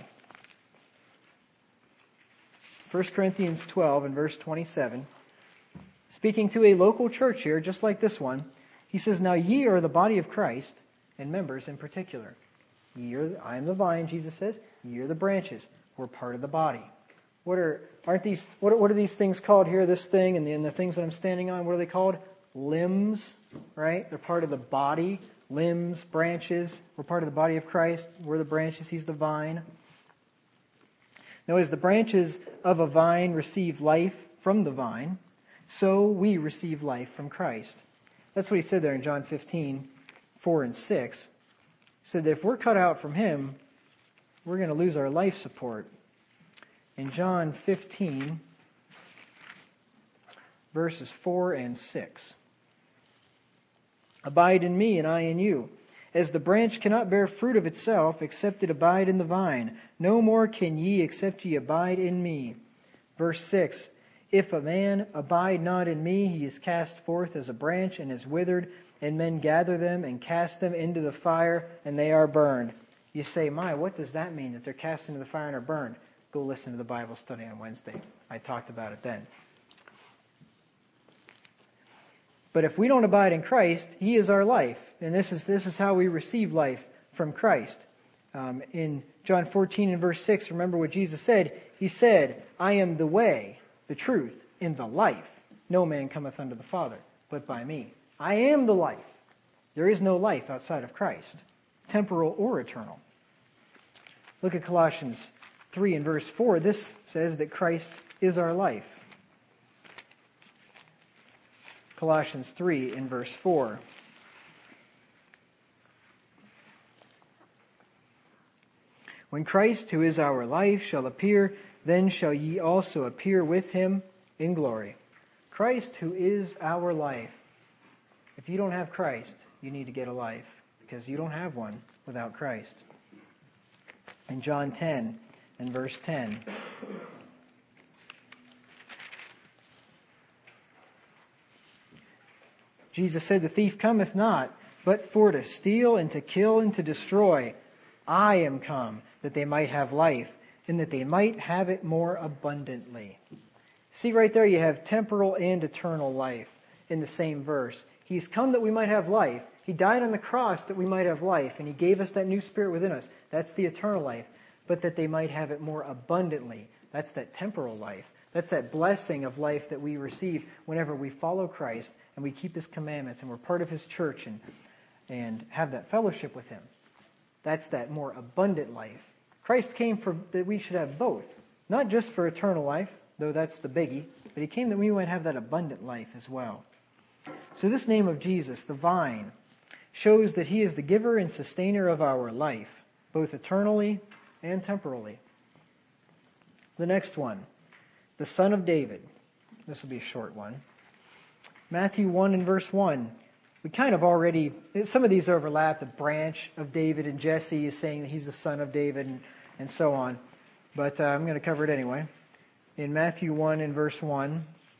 1 Corinthians 12 and verse 27, speaking to a local church here, just like this one, he says, "Now ye are the body of Christ, and members in particular." I am the vine, Jesus says. Ye are the branches. We're part of the body. What are these things called here? This thing and the things that I'm standing on, what are they called? Limbs, right? They're part of the body. Limbs, branches. We're part of the body of Christ. We're the branches. He's the vine. Now, as the branches of a vine receive life from the vine, so we receive life from Christ. That's what he said there in John 15, 4 and 6. He said that if we're cut out from Him, we're going to lose our life support. In John 15, verses 4 and 6. "Abide in me, and I in you. As the branch cannot bear fruit of itself, except it abide in the vine, no more can ye, except ye abide in me." Verse 6, "If a man abide not in me, he is cast forth as a branch and is withered, and men gather them and cast them into the fire, and they are burned." You say, what does that mean, that they're cast into the fire and are burned? Go listen to the Bible study on Wednesday. I talked about it then. But if we don't abide in Christ, He is our life. And this is how we receive life from Christ. In John 14 and verse 6, remember what Jesus said. He said, "I am the way, the truth, and the life. No man cometh unto the Father, but by me." I am the life. There is no life outside of Christ, temporal or eternal. Look at Colossians 3 and verse 4. This says that Christ is our life. Colossians 3 and verse 4. "When Christ, who is our life, shall appear, then shall ye also appear with Him in glory." Christ, who is our life. If you don't have Christ, you need to get a life, because you don't have one without Christ. In John 10 and verse 10. Jesus said, "The thief cometh not, but for to steal and to kill and to destroy. I am come, that they might have life, and that they might have it more abundantly." See right there, you have temporal and eternal life in the same verse. He's come that we might have life. He died on the cross that we might have life, and He gave us that new spirit within us. That's the eternal life. But that they might have it more abundantly. That's that temporal life. That's that blessing of life that we receive whenever we follow Christ and we keep His commandments and we're part of His church and have that fellowship with Him. That's that more abundant life. Christ came for that we should have both. Not just for eternal life, though that's the biggie, but He came that we might have that abundant life as well. So this name of Jesus, the vine, shows that He is the giver and sustainer of our life, both eternally and temporally. The next one, the Son of David. This will be a short one. Matthew 1 and verse 1. We kind of already, some of these overlap. The branch of David and Jesse is saying that he's the son of David and so on. But I'm going to cover it anyway. In Matthew 1 and verse 1.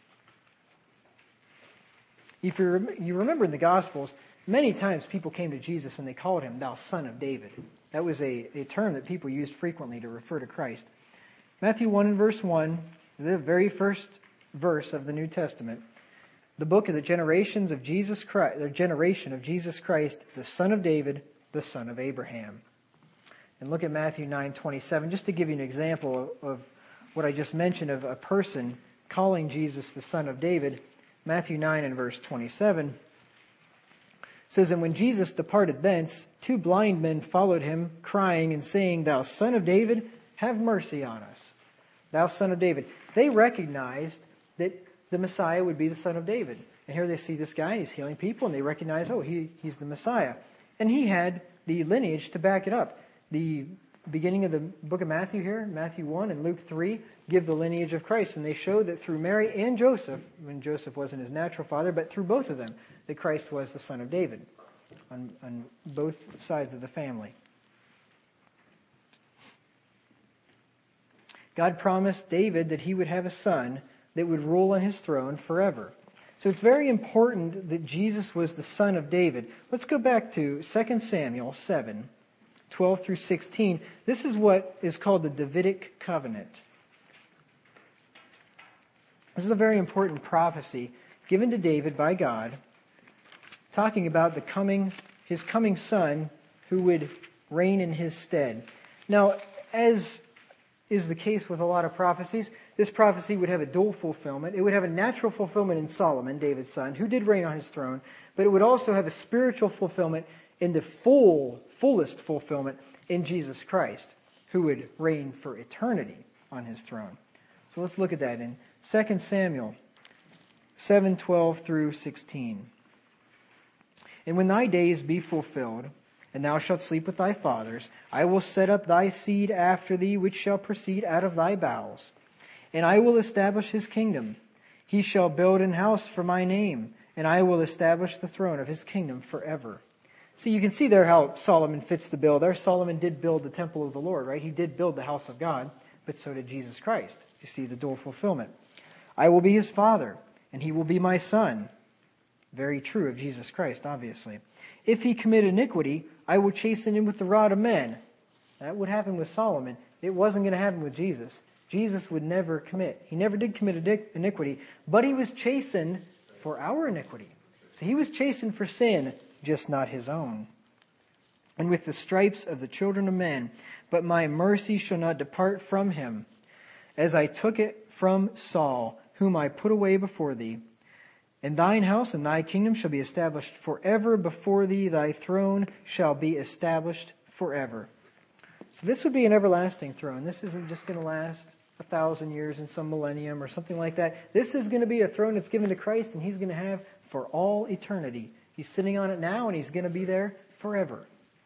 If you remember in the Gospels, many times people came to Jesus and they called Him, "Thou Son of David." That was a term that people used frequently to refer to Christ. Matthew 1 and verse 1, the very first verse of the New Testament. The book of the generations of Jesus Christ, the generation of Jesus Christ, the Son of David, the son of Abraham. And look at Matthew 9:27, just to give you an example of what I just mentioned of a person calling Jesus the Son of David. Matthew 9 and verse 27. It says, and when Jesus departed thence, 2 blind men followed him, crying and saying, Thou Son of David, have mercy on us. Thou Son of David. They recognized that the Messiah would be the Son of David. And here they see this guy, he's healing people, and they recognize, he's the Messiah. And he had the lineage to back it up. The beginning of the book of Matthew here, Matthew 1 and Luke 3, give the lineage of Christ. And they show that through Mary and Joseph, when Joseph wasn't his natural father, but through both of them, that Christ was the Son of David on both sides of the family. God promised David that he would have a son that would rule on his throne forever. So it's very important that Jesus was the son of David. Let's go back to 2 Samuel 7, 12 through 16. This is what is called the Davidic covenant. This is a very important prophecy given to David by God, talking about his coming son who would reign in his stead. Now, as is the case with a lot of prophecies, this prophecy would have a dual fulfillment. It would have a natural fulfillment in Solomon, David's son, who did reign on his throne, but it would also have a spiritual fulfillment in the fullest fulfillment in Jesus Christ, who would reign for eternity on his throne. So let's look at that in 2 Samuel 7:12 through 16. And when thy days be fulfilled, and thou shalt sleep with thy fathers, I will set up thy seed after thee, which shall proceed out of thy bowels. And I will establish his kingdom. He shall build an house for my name, and I will establish the throne of his kingdom forever. See, you can see there how Solomon fits the bill there. Solomon did build the temple of the Lord, right? He did build the house of God, but so did Jesus Christ. You see the dual fulfillment. I will be his father, and he will be my son. Very true of Jesus Christ, obviously. If he commit iniquity, I will chasten him with the rod of men. That would happen with Solomon. It wasn't going to happen with Jesus. Jesus would never commit. He never did commit iniquity, but he was chastened for our iniquity. So he was chastened for sin, just not his own. And with the stripes of the children of men, but my mercy shall not depart from him, as I took it from Saul, whom I put away before thee. And thine house and thy kingdom shall be established forever before thee. Thy throne shall be established forever. So this would be an everlasting throne. This isn't just going to last 1,000 years in some millennium or something like that. This is going to be a throne that's given to Christ, and he's going to have for all eternity. He's sitting on it now, and he's going to be there forever.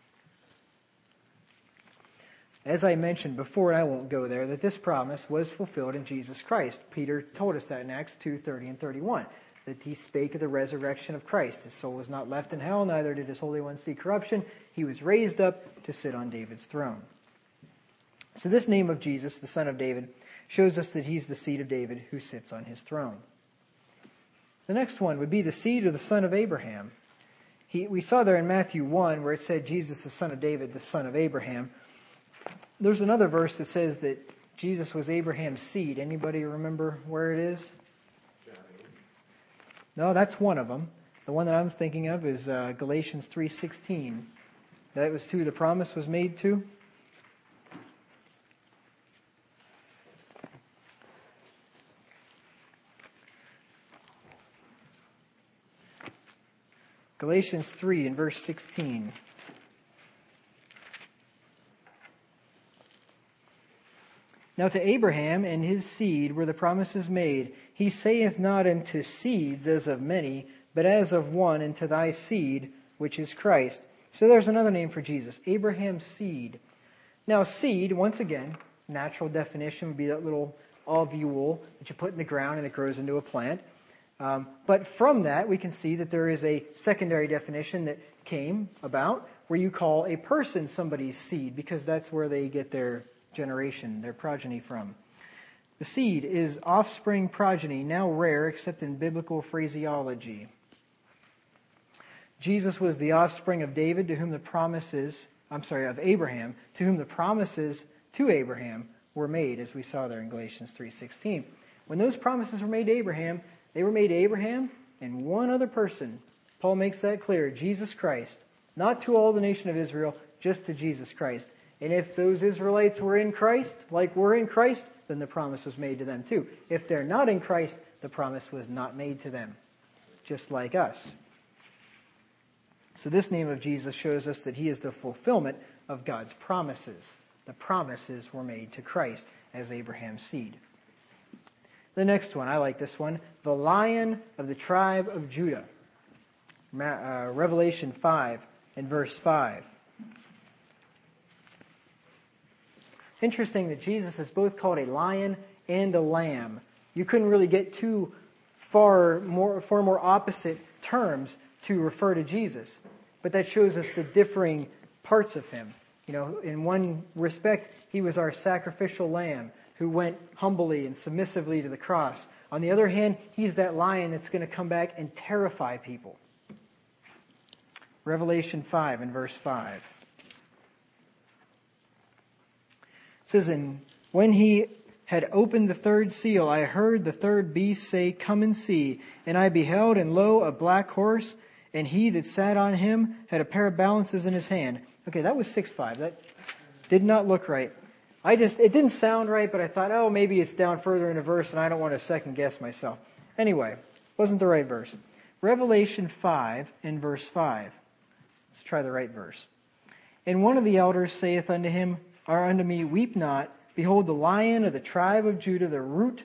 As I mentioned before, and I won't go there, that this promise was fulfilled in Jesus Christ. Peter told us that in Acts 2:30 and 31. That he spake of the resurrection of Christ. His soul was not left in hell, neither did his Holy One see corruption. He was raised up to sit on David's throne. So this name of Jesus, the Son of David, shows us that he's the seed of David who sits on his throne. The next one would be the seed of the son of Abraham. We saw there in Matthew 1 where it said Jesus, the son of David, the son of Abraham. There's another verse that says that Jesus was Abraham's seed. Anybody remember where it is? No, that's one of them. The one that I'm thinking of is Galatians 3:16. That was who the promise was made to. Galatians 3 and verse 16. Now to Abraham and his seed were the promises made. He saith not unto seeds as of many, but as of one, and to thy seed, which is Christ. So there's another name for Jesus, Abraham's seed. Now seed, once again, natural definition would be that little ovule that you put in the ground and it grows into a plant. But from that, we can see that there is a secondary definition that came about where you call a person somebody's seed, because that's where they get their generation, their progeny from. The seed is offspring progeny, now rare except in biblical phraseology. Jesus was the offspring of David, to whom the promises, of Abraham, to whom the promises to Abraham were made, as we saw there in Galatians 3:16. When those promises were made to Abraham, they were made to Abraham and one other person. Paul makes that clear, Jesus Christ. Not to all the nation of Israel, just to Jesus Christ. And if those Israelites were in Christ, like we're in Christ, then the promise was made to them too. If they're not in Christ, the promise was not made to them, just like us. So this name of Jesus shows us that he is the fulfillment of God's promises. The promises were made to Christ as Abraham's seed. The next one, I like this one, the Lion of the tribe of Judah. Revelation 5 and verse 5. Interesting that Jesus is both called a lion and a lamb. You couldn't really get too far more opposite terms to refer to Jesus. But that shows us the differing parts of him. You know, in one respect, he was our sacrificial lamb who went humbly and submissively to the cross. On the other hand, he's that lion that's going to come back and terrify people. Revelation 5 and verse 5. It says, and when he had opened the third seal, I heard the third beast say, come and see. And I beheld, and lo, a black horse, and he that sat on him had a pair of balances in his hand. Okay, that was 6:5. That did not look right. It didn't sound right, but I thought, oh, maybe it's down further in a verse, and I don't want to second guess myself. Anyway, wasn't the right verse. Revelation 5 and verse 5. Let's try the right verse. And one of the elders saith unto him, or unto me, weep not. Behold, the Lion of the tribe of Judah, the root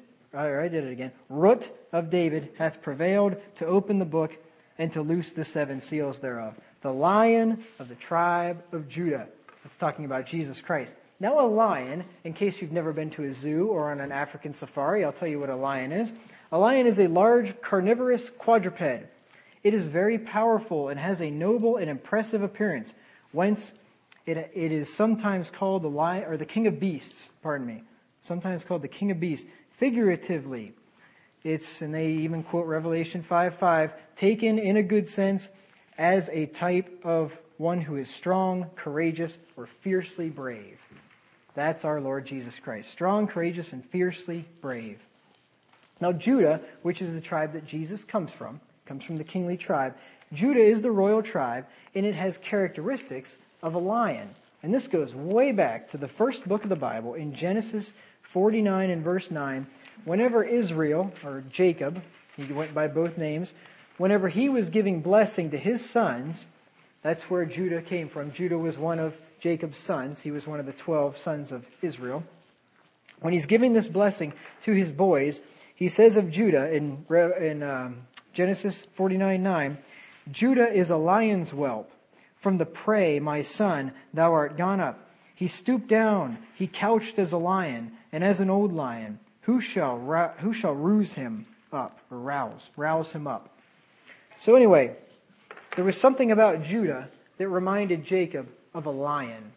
of David, hath prevailed to open the book and to loose the 7 seals thereof. The Lion of the tribe of Judah. It's talking about Jesus Christ. Now a lion, in case you've never been to a zoo or on an African safari, I'll tell you what a lion is. A lion is a large carnivorous quadruped. It is very powerful and has a noble and impressive appearance, whence it is sometimes called the lion, or the king of beasts, sometimes called the king of beasts, figuratively. And they even quote Revelation 5:5, taken in a good sense as a type of one who is strong, courageous, or fiercely brave. That's our Lord Jesus Christ. Strong, courageous, and fiercely brave. Now Judah, which is the tribe that Jesus comes from the kingly tribe. Judah is the royal tribe, and it has characteristics of a lion. And this goes way back to the first book of the Bible in Genesis 49 and verse 9. Whenever Israel, or Jacob, he went by both names, whenever he was giving blessing to his sons, that's where Judah came from. Judah was one of Jacob's sons. He was one of the 12 sons of Israel. When he's giving this blessing to his boys, he says of Judah in Genesis 49:9, Judah is a lion's whelp. From the prey, my son, thou art gone up. He stooped down. He couched as a lion, and as an old lion. Who shall rouse him up, or rouse him up? So anyway, there was something about Judah that reminded Jacob of a lion.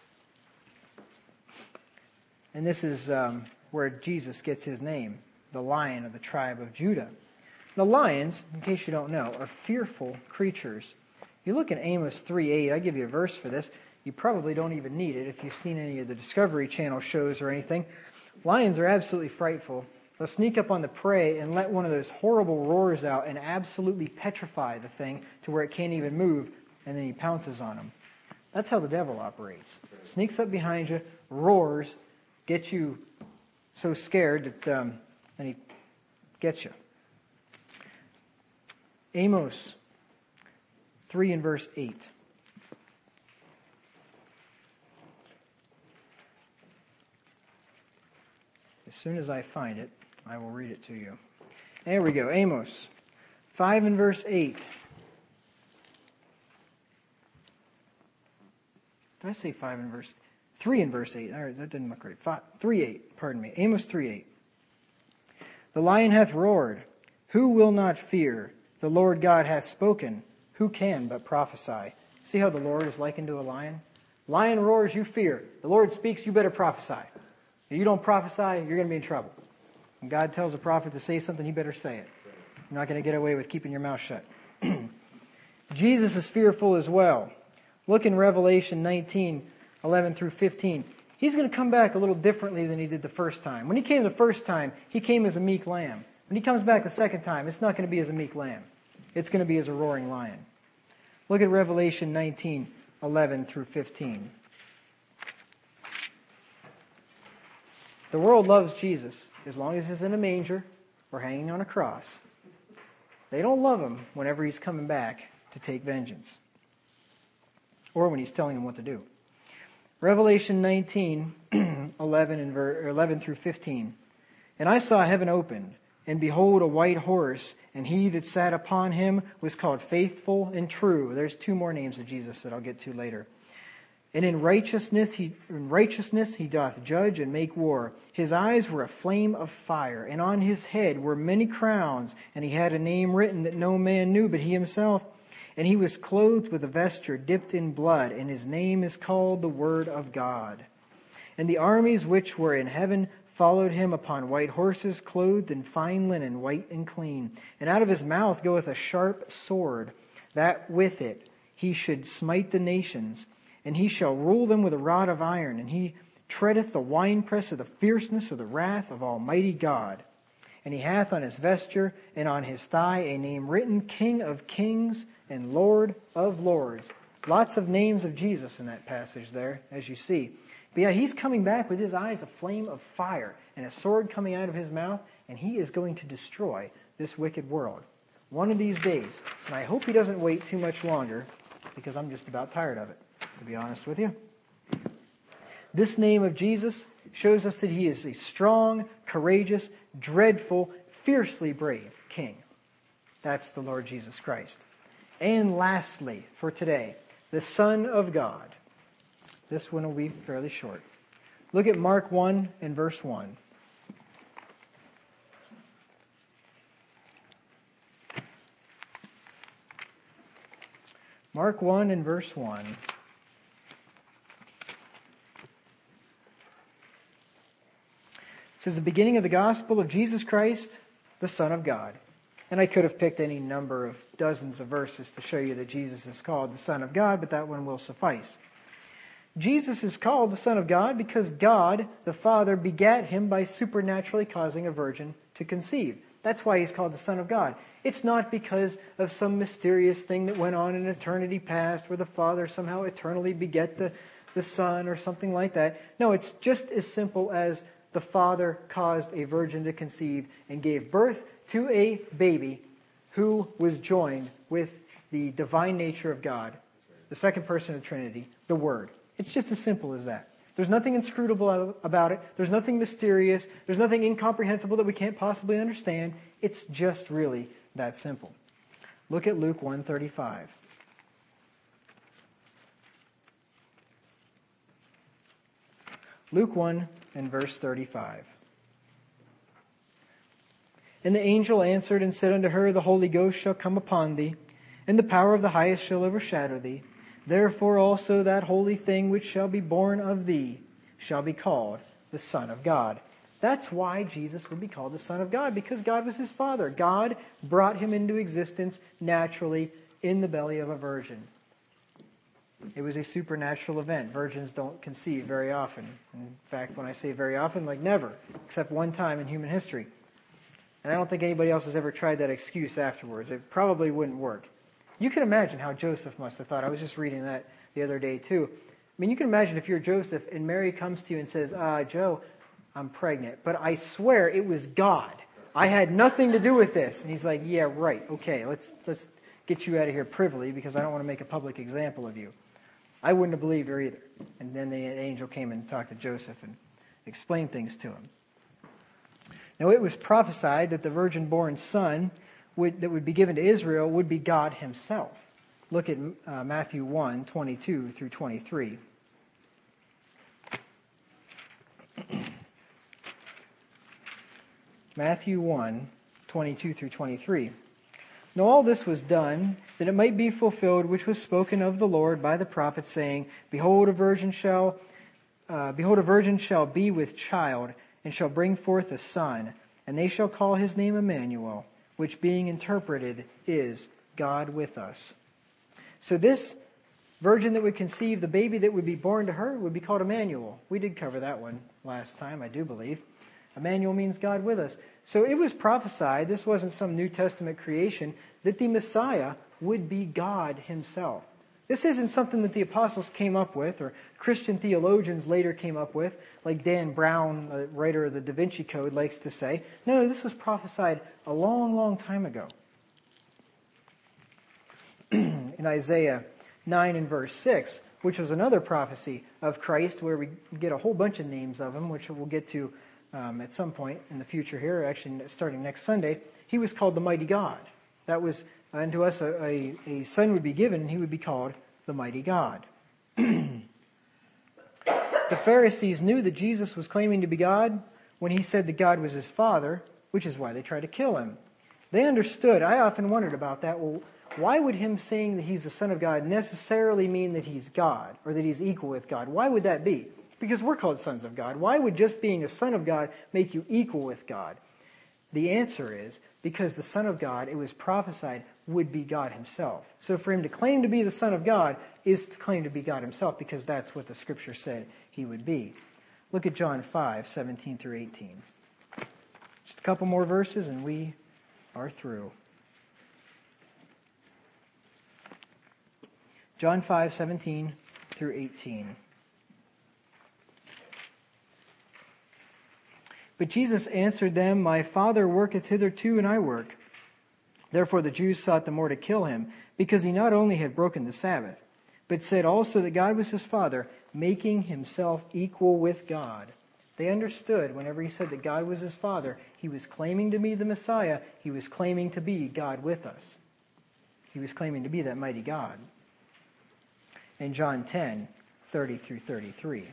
And this is where Jesus gets his name, the Lion of the tribe of Judah. The lions, in case you don't know, are fearful creatures. You look at Amos 3:8, I give you a verse for this. You probably don't even need it if you've seen any of the Discovery Channel shows or anything. Lions are absolutely frightful. They'll sneak up on the prey and let one of those horrible roars out and absolutely petrify the thing to where it can't even move, and then he pounces on them. That's how the devil operates. Sneaks up behind you, roars, gets you so scared that and he gets you. Amos 3 and verse 8. As soon as I find it, I will read it to you. There we go. Amos 5 and verse 8. Did I say 5 and verse 3 and verse 8? All right, that didn't look right. 3:8, pardon me. Amos 3:8. The lion hath roared. Who will not fear? The Lord God hath spoken. Who can but prophesy? See how the Lord is likened to a lion? Lion roars, you fear. The Lord speaks, you better prophesy. If you don't prophesy, you're going to be in trouble. When God tells a prophet to say something, he better say it. You're not going to get away with keeping your mouth shut. Jesus is fearful as well. Look in Revelation 19:11 through 15. He's going to come back a little differently than he did the first time. When he came the first time, he came as a meek lamb. When he comes back the second time, it's not going to be as a meek lamb. It's going to be as a roaring lion. Look at Revelation 19:11 through 15. The world loves Jesus as long as he's in a manger or hanging on a cross. They don't love him whenever he's coming back to take vengeance. or when he's telling them what to do. Revelation 19, 11 through 15. And I saw heaven opened, and behold a white horse, and he that sat upon him was called Faithful and True. There's two more names of Jesus that I'll get to later. And in righteousness he doth judge and make war. His eyes were a flame of fire, and on his head were many crowns, and he had a name written that no man knew but he himself. And he was clothed with a vesture dipped in blood, and his name is called the Word of God. And the armies which were in heaven followed him upon white horses, clothed in fine linen, white and clean. And out of his mouth goeth a sharp sword, that with it he should smite the nations. And he shall rule them with a rod of iron, and he treadeth the winepress of the fierceness of the wrath of Almighty God. And he hath on his vesture and on his thigh a name written, King of Kings and Lord of Lords. Lots of names of Jesus in that passage there, as you see. But yeah, he's coming back with his eyes a flame of fire and a sword coming out of his mouth, and he is going to destroy this wicked world one of these days. And I hope he doesn't wait too much longer, because I'm just about tired of it, to be honest with you. This name of Jesus shows us that he is a strong, courageous, dreadful, fiercely brave king. That's the Lord Jesus Christ. And lastly, for today, the Son of God. This one will be fairly short. Look at Mark 1 and verse 1. Mark 1 and verse 1. It says, the beginning of the gospel of Jesus Christ, the Son of God. And I could have picked any number of dozens of verses to show you that Jesus is called the Son of God, but that one will suffice. Jesus is called the Son of God because God, the Father, begat him by supernaturally causing a virgin to conceive. That's why he's called the Son of God. It's not because of some mysterious thing that went on in eternity past where the Father somehow eternally beget the Son or something like that. No, it's just as simple as the Father caused a virgin to conceive and gave birth to a baby who was joined with the divine nature of God, the second person of the Trinity, the Word. It's just as simple as that. There's nothing inscrutable about it. There's nothing mysterious. There's nothing incomprehensible that we can't possibly understand. It's just really that simple. Look at Luke 1:35. Luke 1 and verse 35. And the angel answered and said unto her, the Holy Ghost shall come upon thee, and the power of the highest shall overshadow thee. Therefore also that holy thing which shall be born of thee shall be called the Son of God. That's why Jesus would be called the Son of God, because God was his Father. God brought him into existence naturally in the belly of a virgin. It was a supernatural event. Virgins don't conceive very often. In fact, when I say very often, like never, except one time in human history. And I don't think anybody else has ever tried that excuse afterwards. It probably wouldn't work. You can imagine how Joseph must have thought. I was just reading that the other day too. I mean, you can imagine if you're Joseph and Mary comes to you and says, Joe, I'm pregnant, but I swear it was God. I had nothing to do with this. And he's like, yeah, right. Okay, let's get you out of here privily because I don't want to make a public example of you. I wouldn't have believed her either. And then the angel came and talked to Joseph and explained things to him. Now it was prophesied that the virgin-born son that would be given to Israel would be God himself. Look at Matthew 1, 22 through 23. Matthew 1, 22 through 23. Now all this was done, that it might be fulfilled which was spoken of the Lord by the prophet, saying, Behold, a virgin shall be with child, and shall bring forth a son, and they shall call his name Emmanuel, which being interpreted is God with us. So this virgin that would conceive, the baby that would be born to her, would be called Emmanuel. We did cover that one last time, I do believe. Emmanuel means God with us. So it was prophesied, this wasn't some New Testament creation, that the Messiah would be God himself. This isn't something that the apostles came up with, or Christian theologians later came up with, like Dan Brown, the writer of the Da Vinci Code, likes to say. No, this was prophesied a long, long time ago. In Isaiah 9 and verse 6, which was another prophecy of Christ where we get a whole bunch of names of him, which we'll get to at some point in the future here, actually starting next Sunday. He was called the Mighty God. That was, unto us a son would be given, and he would be called the Mighty God. The Pharisees knew that Jesus was claiming to be God when he said that God was his Father, which is why they tried to kill him. They understood. I often wondered about that. Well, why would him saying that he's the Son of God necessarily mean that he's God, or that he's equal with God? Why would that be? Because we're called sons of God. Why would just being a son of God make you equal with God? The answer is because the Son of God, it was prophesied, would be God himself. So for him to claim to be the Son of God is to claim to be God himself, because that's what the Scripture said he would be. Look at John 5, 17 through 18. Just a couple more verses and we are through. John 5, 17 through 18. But Jesus answered them, My Father worketh hitherto, and I work. Therefore the Jews sought the more to kill him, because he not only had broken the Sabbath, but said also that God was his Father, making himself equal with God. They understood whenever he said that God was his Father, he was claiming to be the Messiah, he was claiming to be God with us. He was claiming to be that mighty God. In John 10, 30 through 33.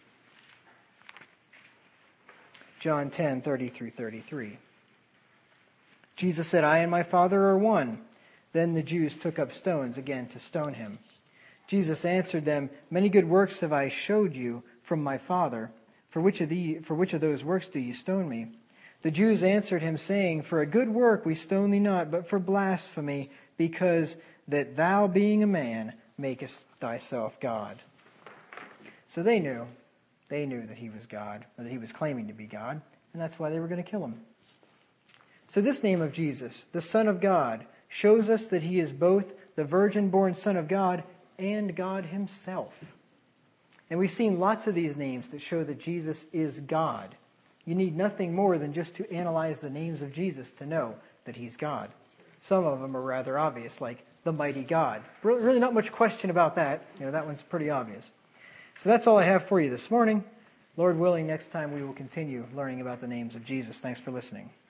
John 10, 30 through 33. Jesus said, I and my Father are one. Then the Jews took up stones again to stone him. Jesus answered them, Many good works have I showed you from my Father. For which of those works do you stone me? The Jews answered him, saying, For a good work we stone thee not, but for blasphemy, because that thou being a man makest thyself God. So they knew that he was God, or that he was claiming to be God, and that's why they were going to kill him. So this name of Jesus, the Son of God, shows us that he is both the virgin-born Son of God and God himself. And we've seen lots of these names that show that Jesus is God. You need nothing more than just to analyze the names of Jesus to know that he's God. Some of them are rather obvious, like the Mighty God. Really not much question about that. That one's pretty obvious. So that's all I have for you this morning. Lord willing, next time we will continue learning about the names of Jesus. Thanks for listening.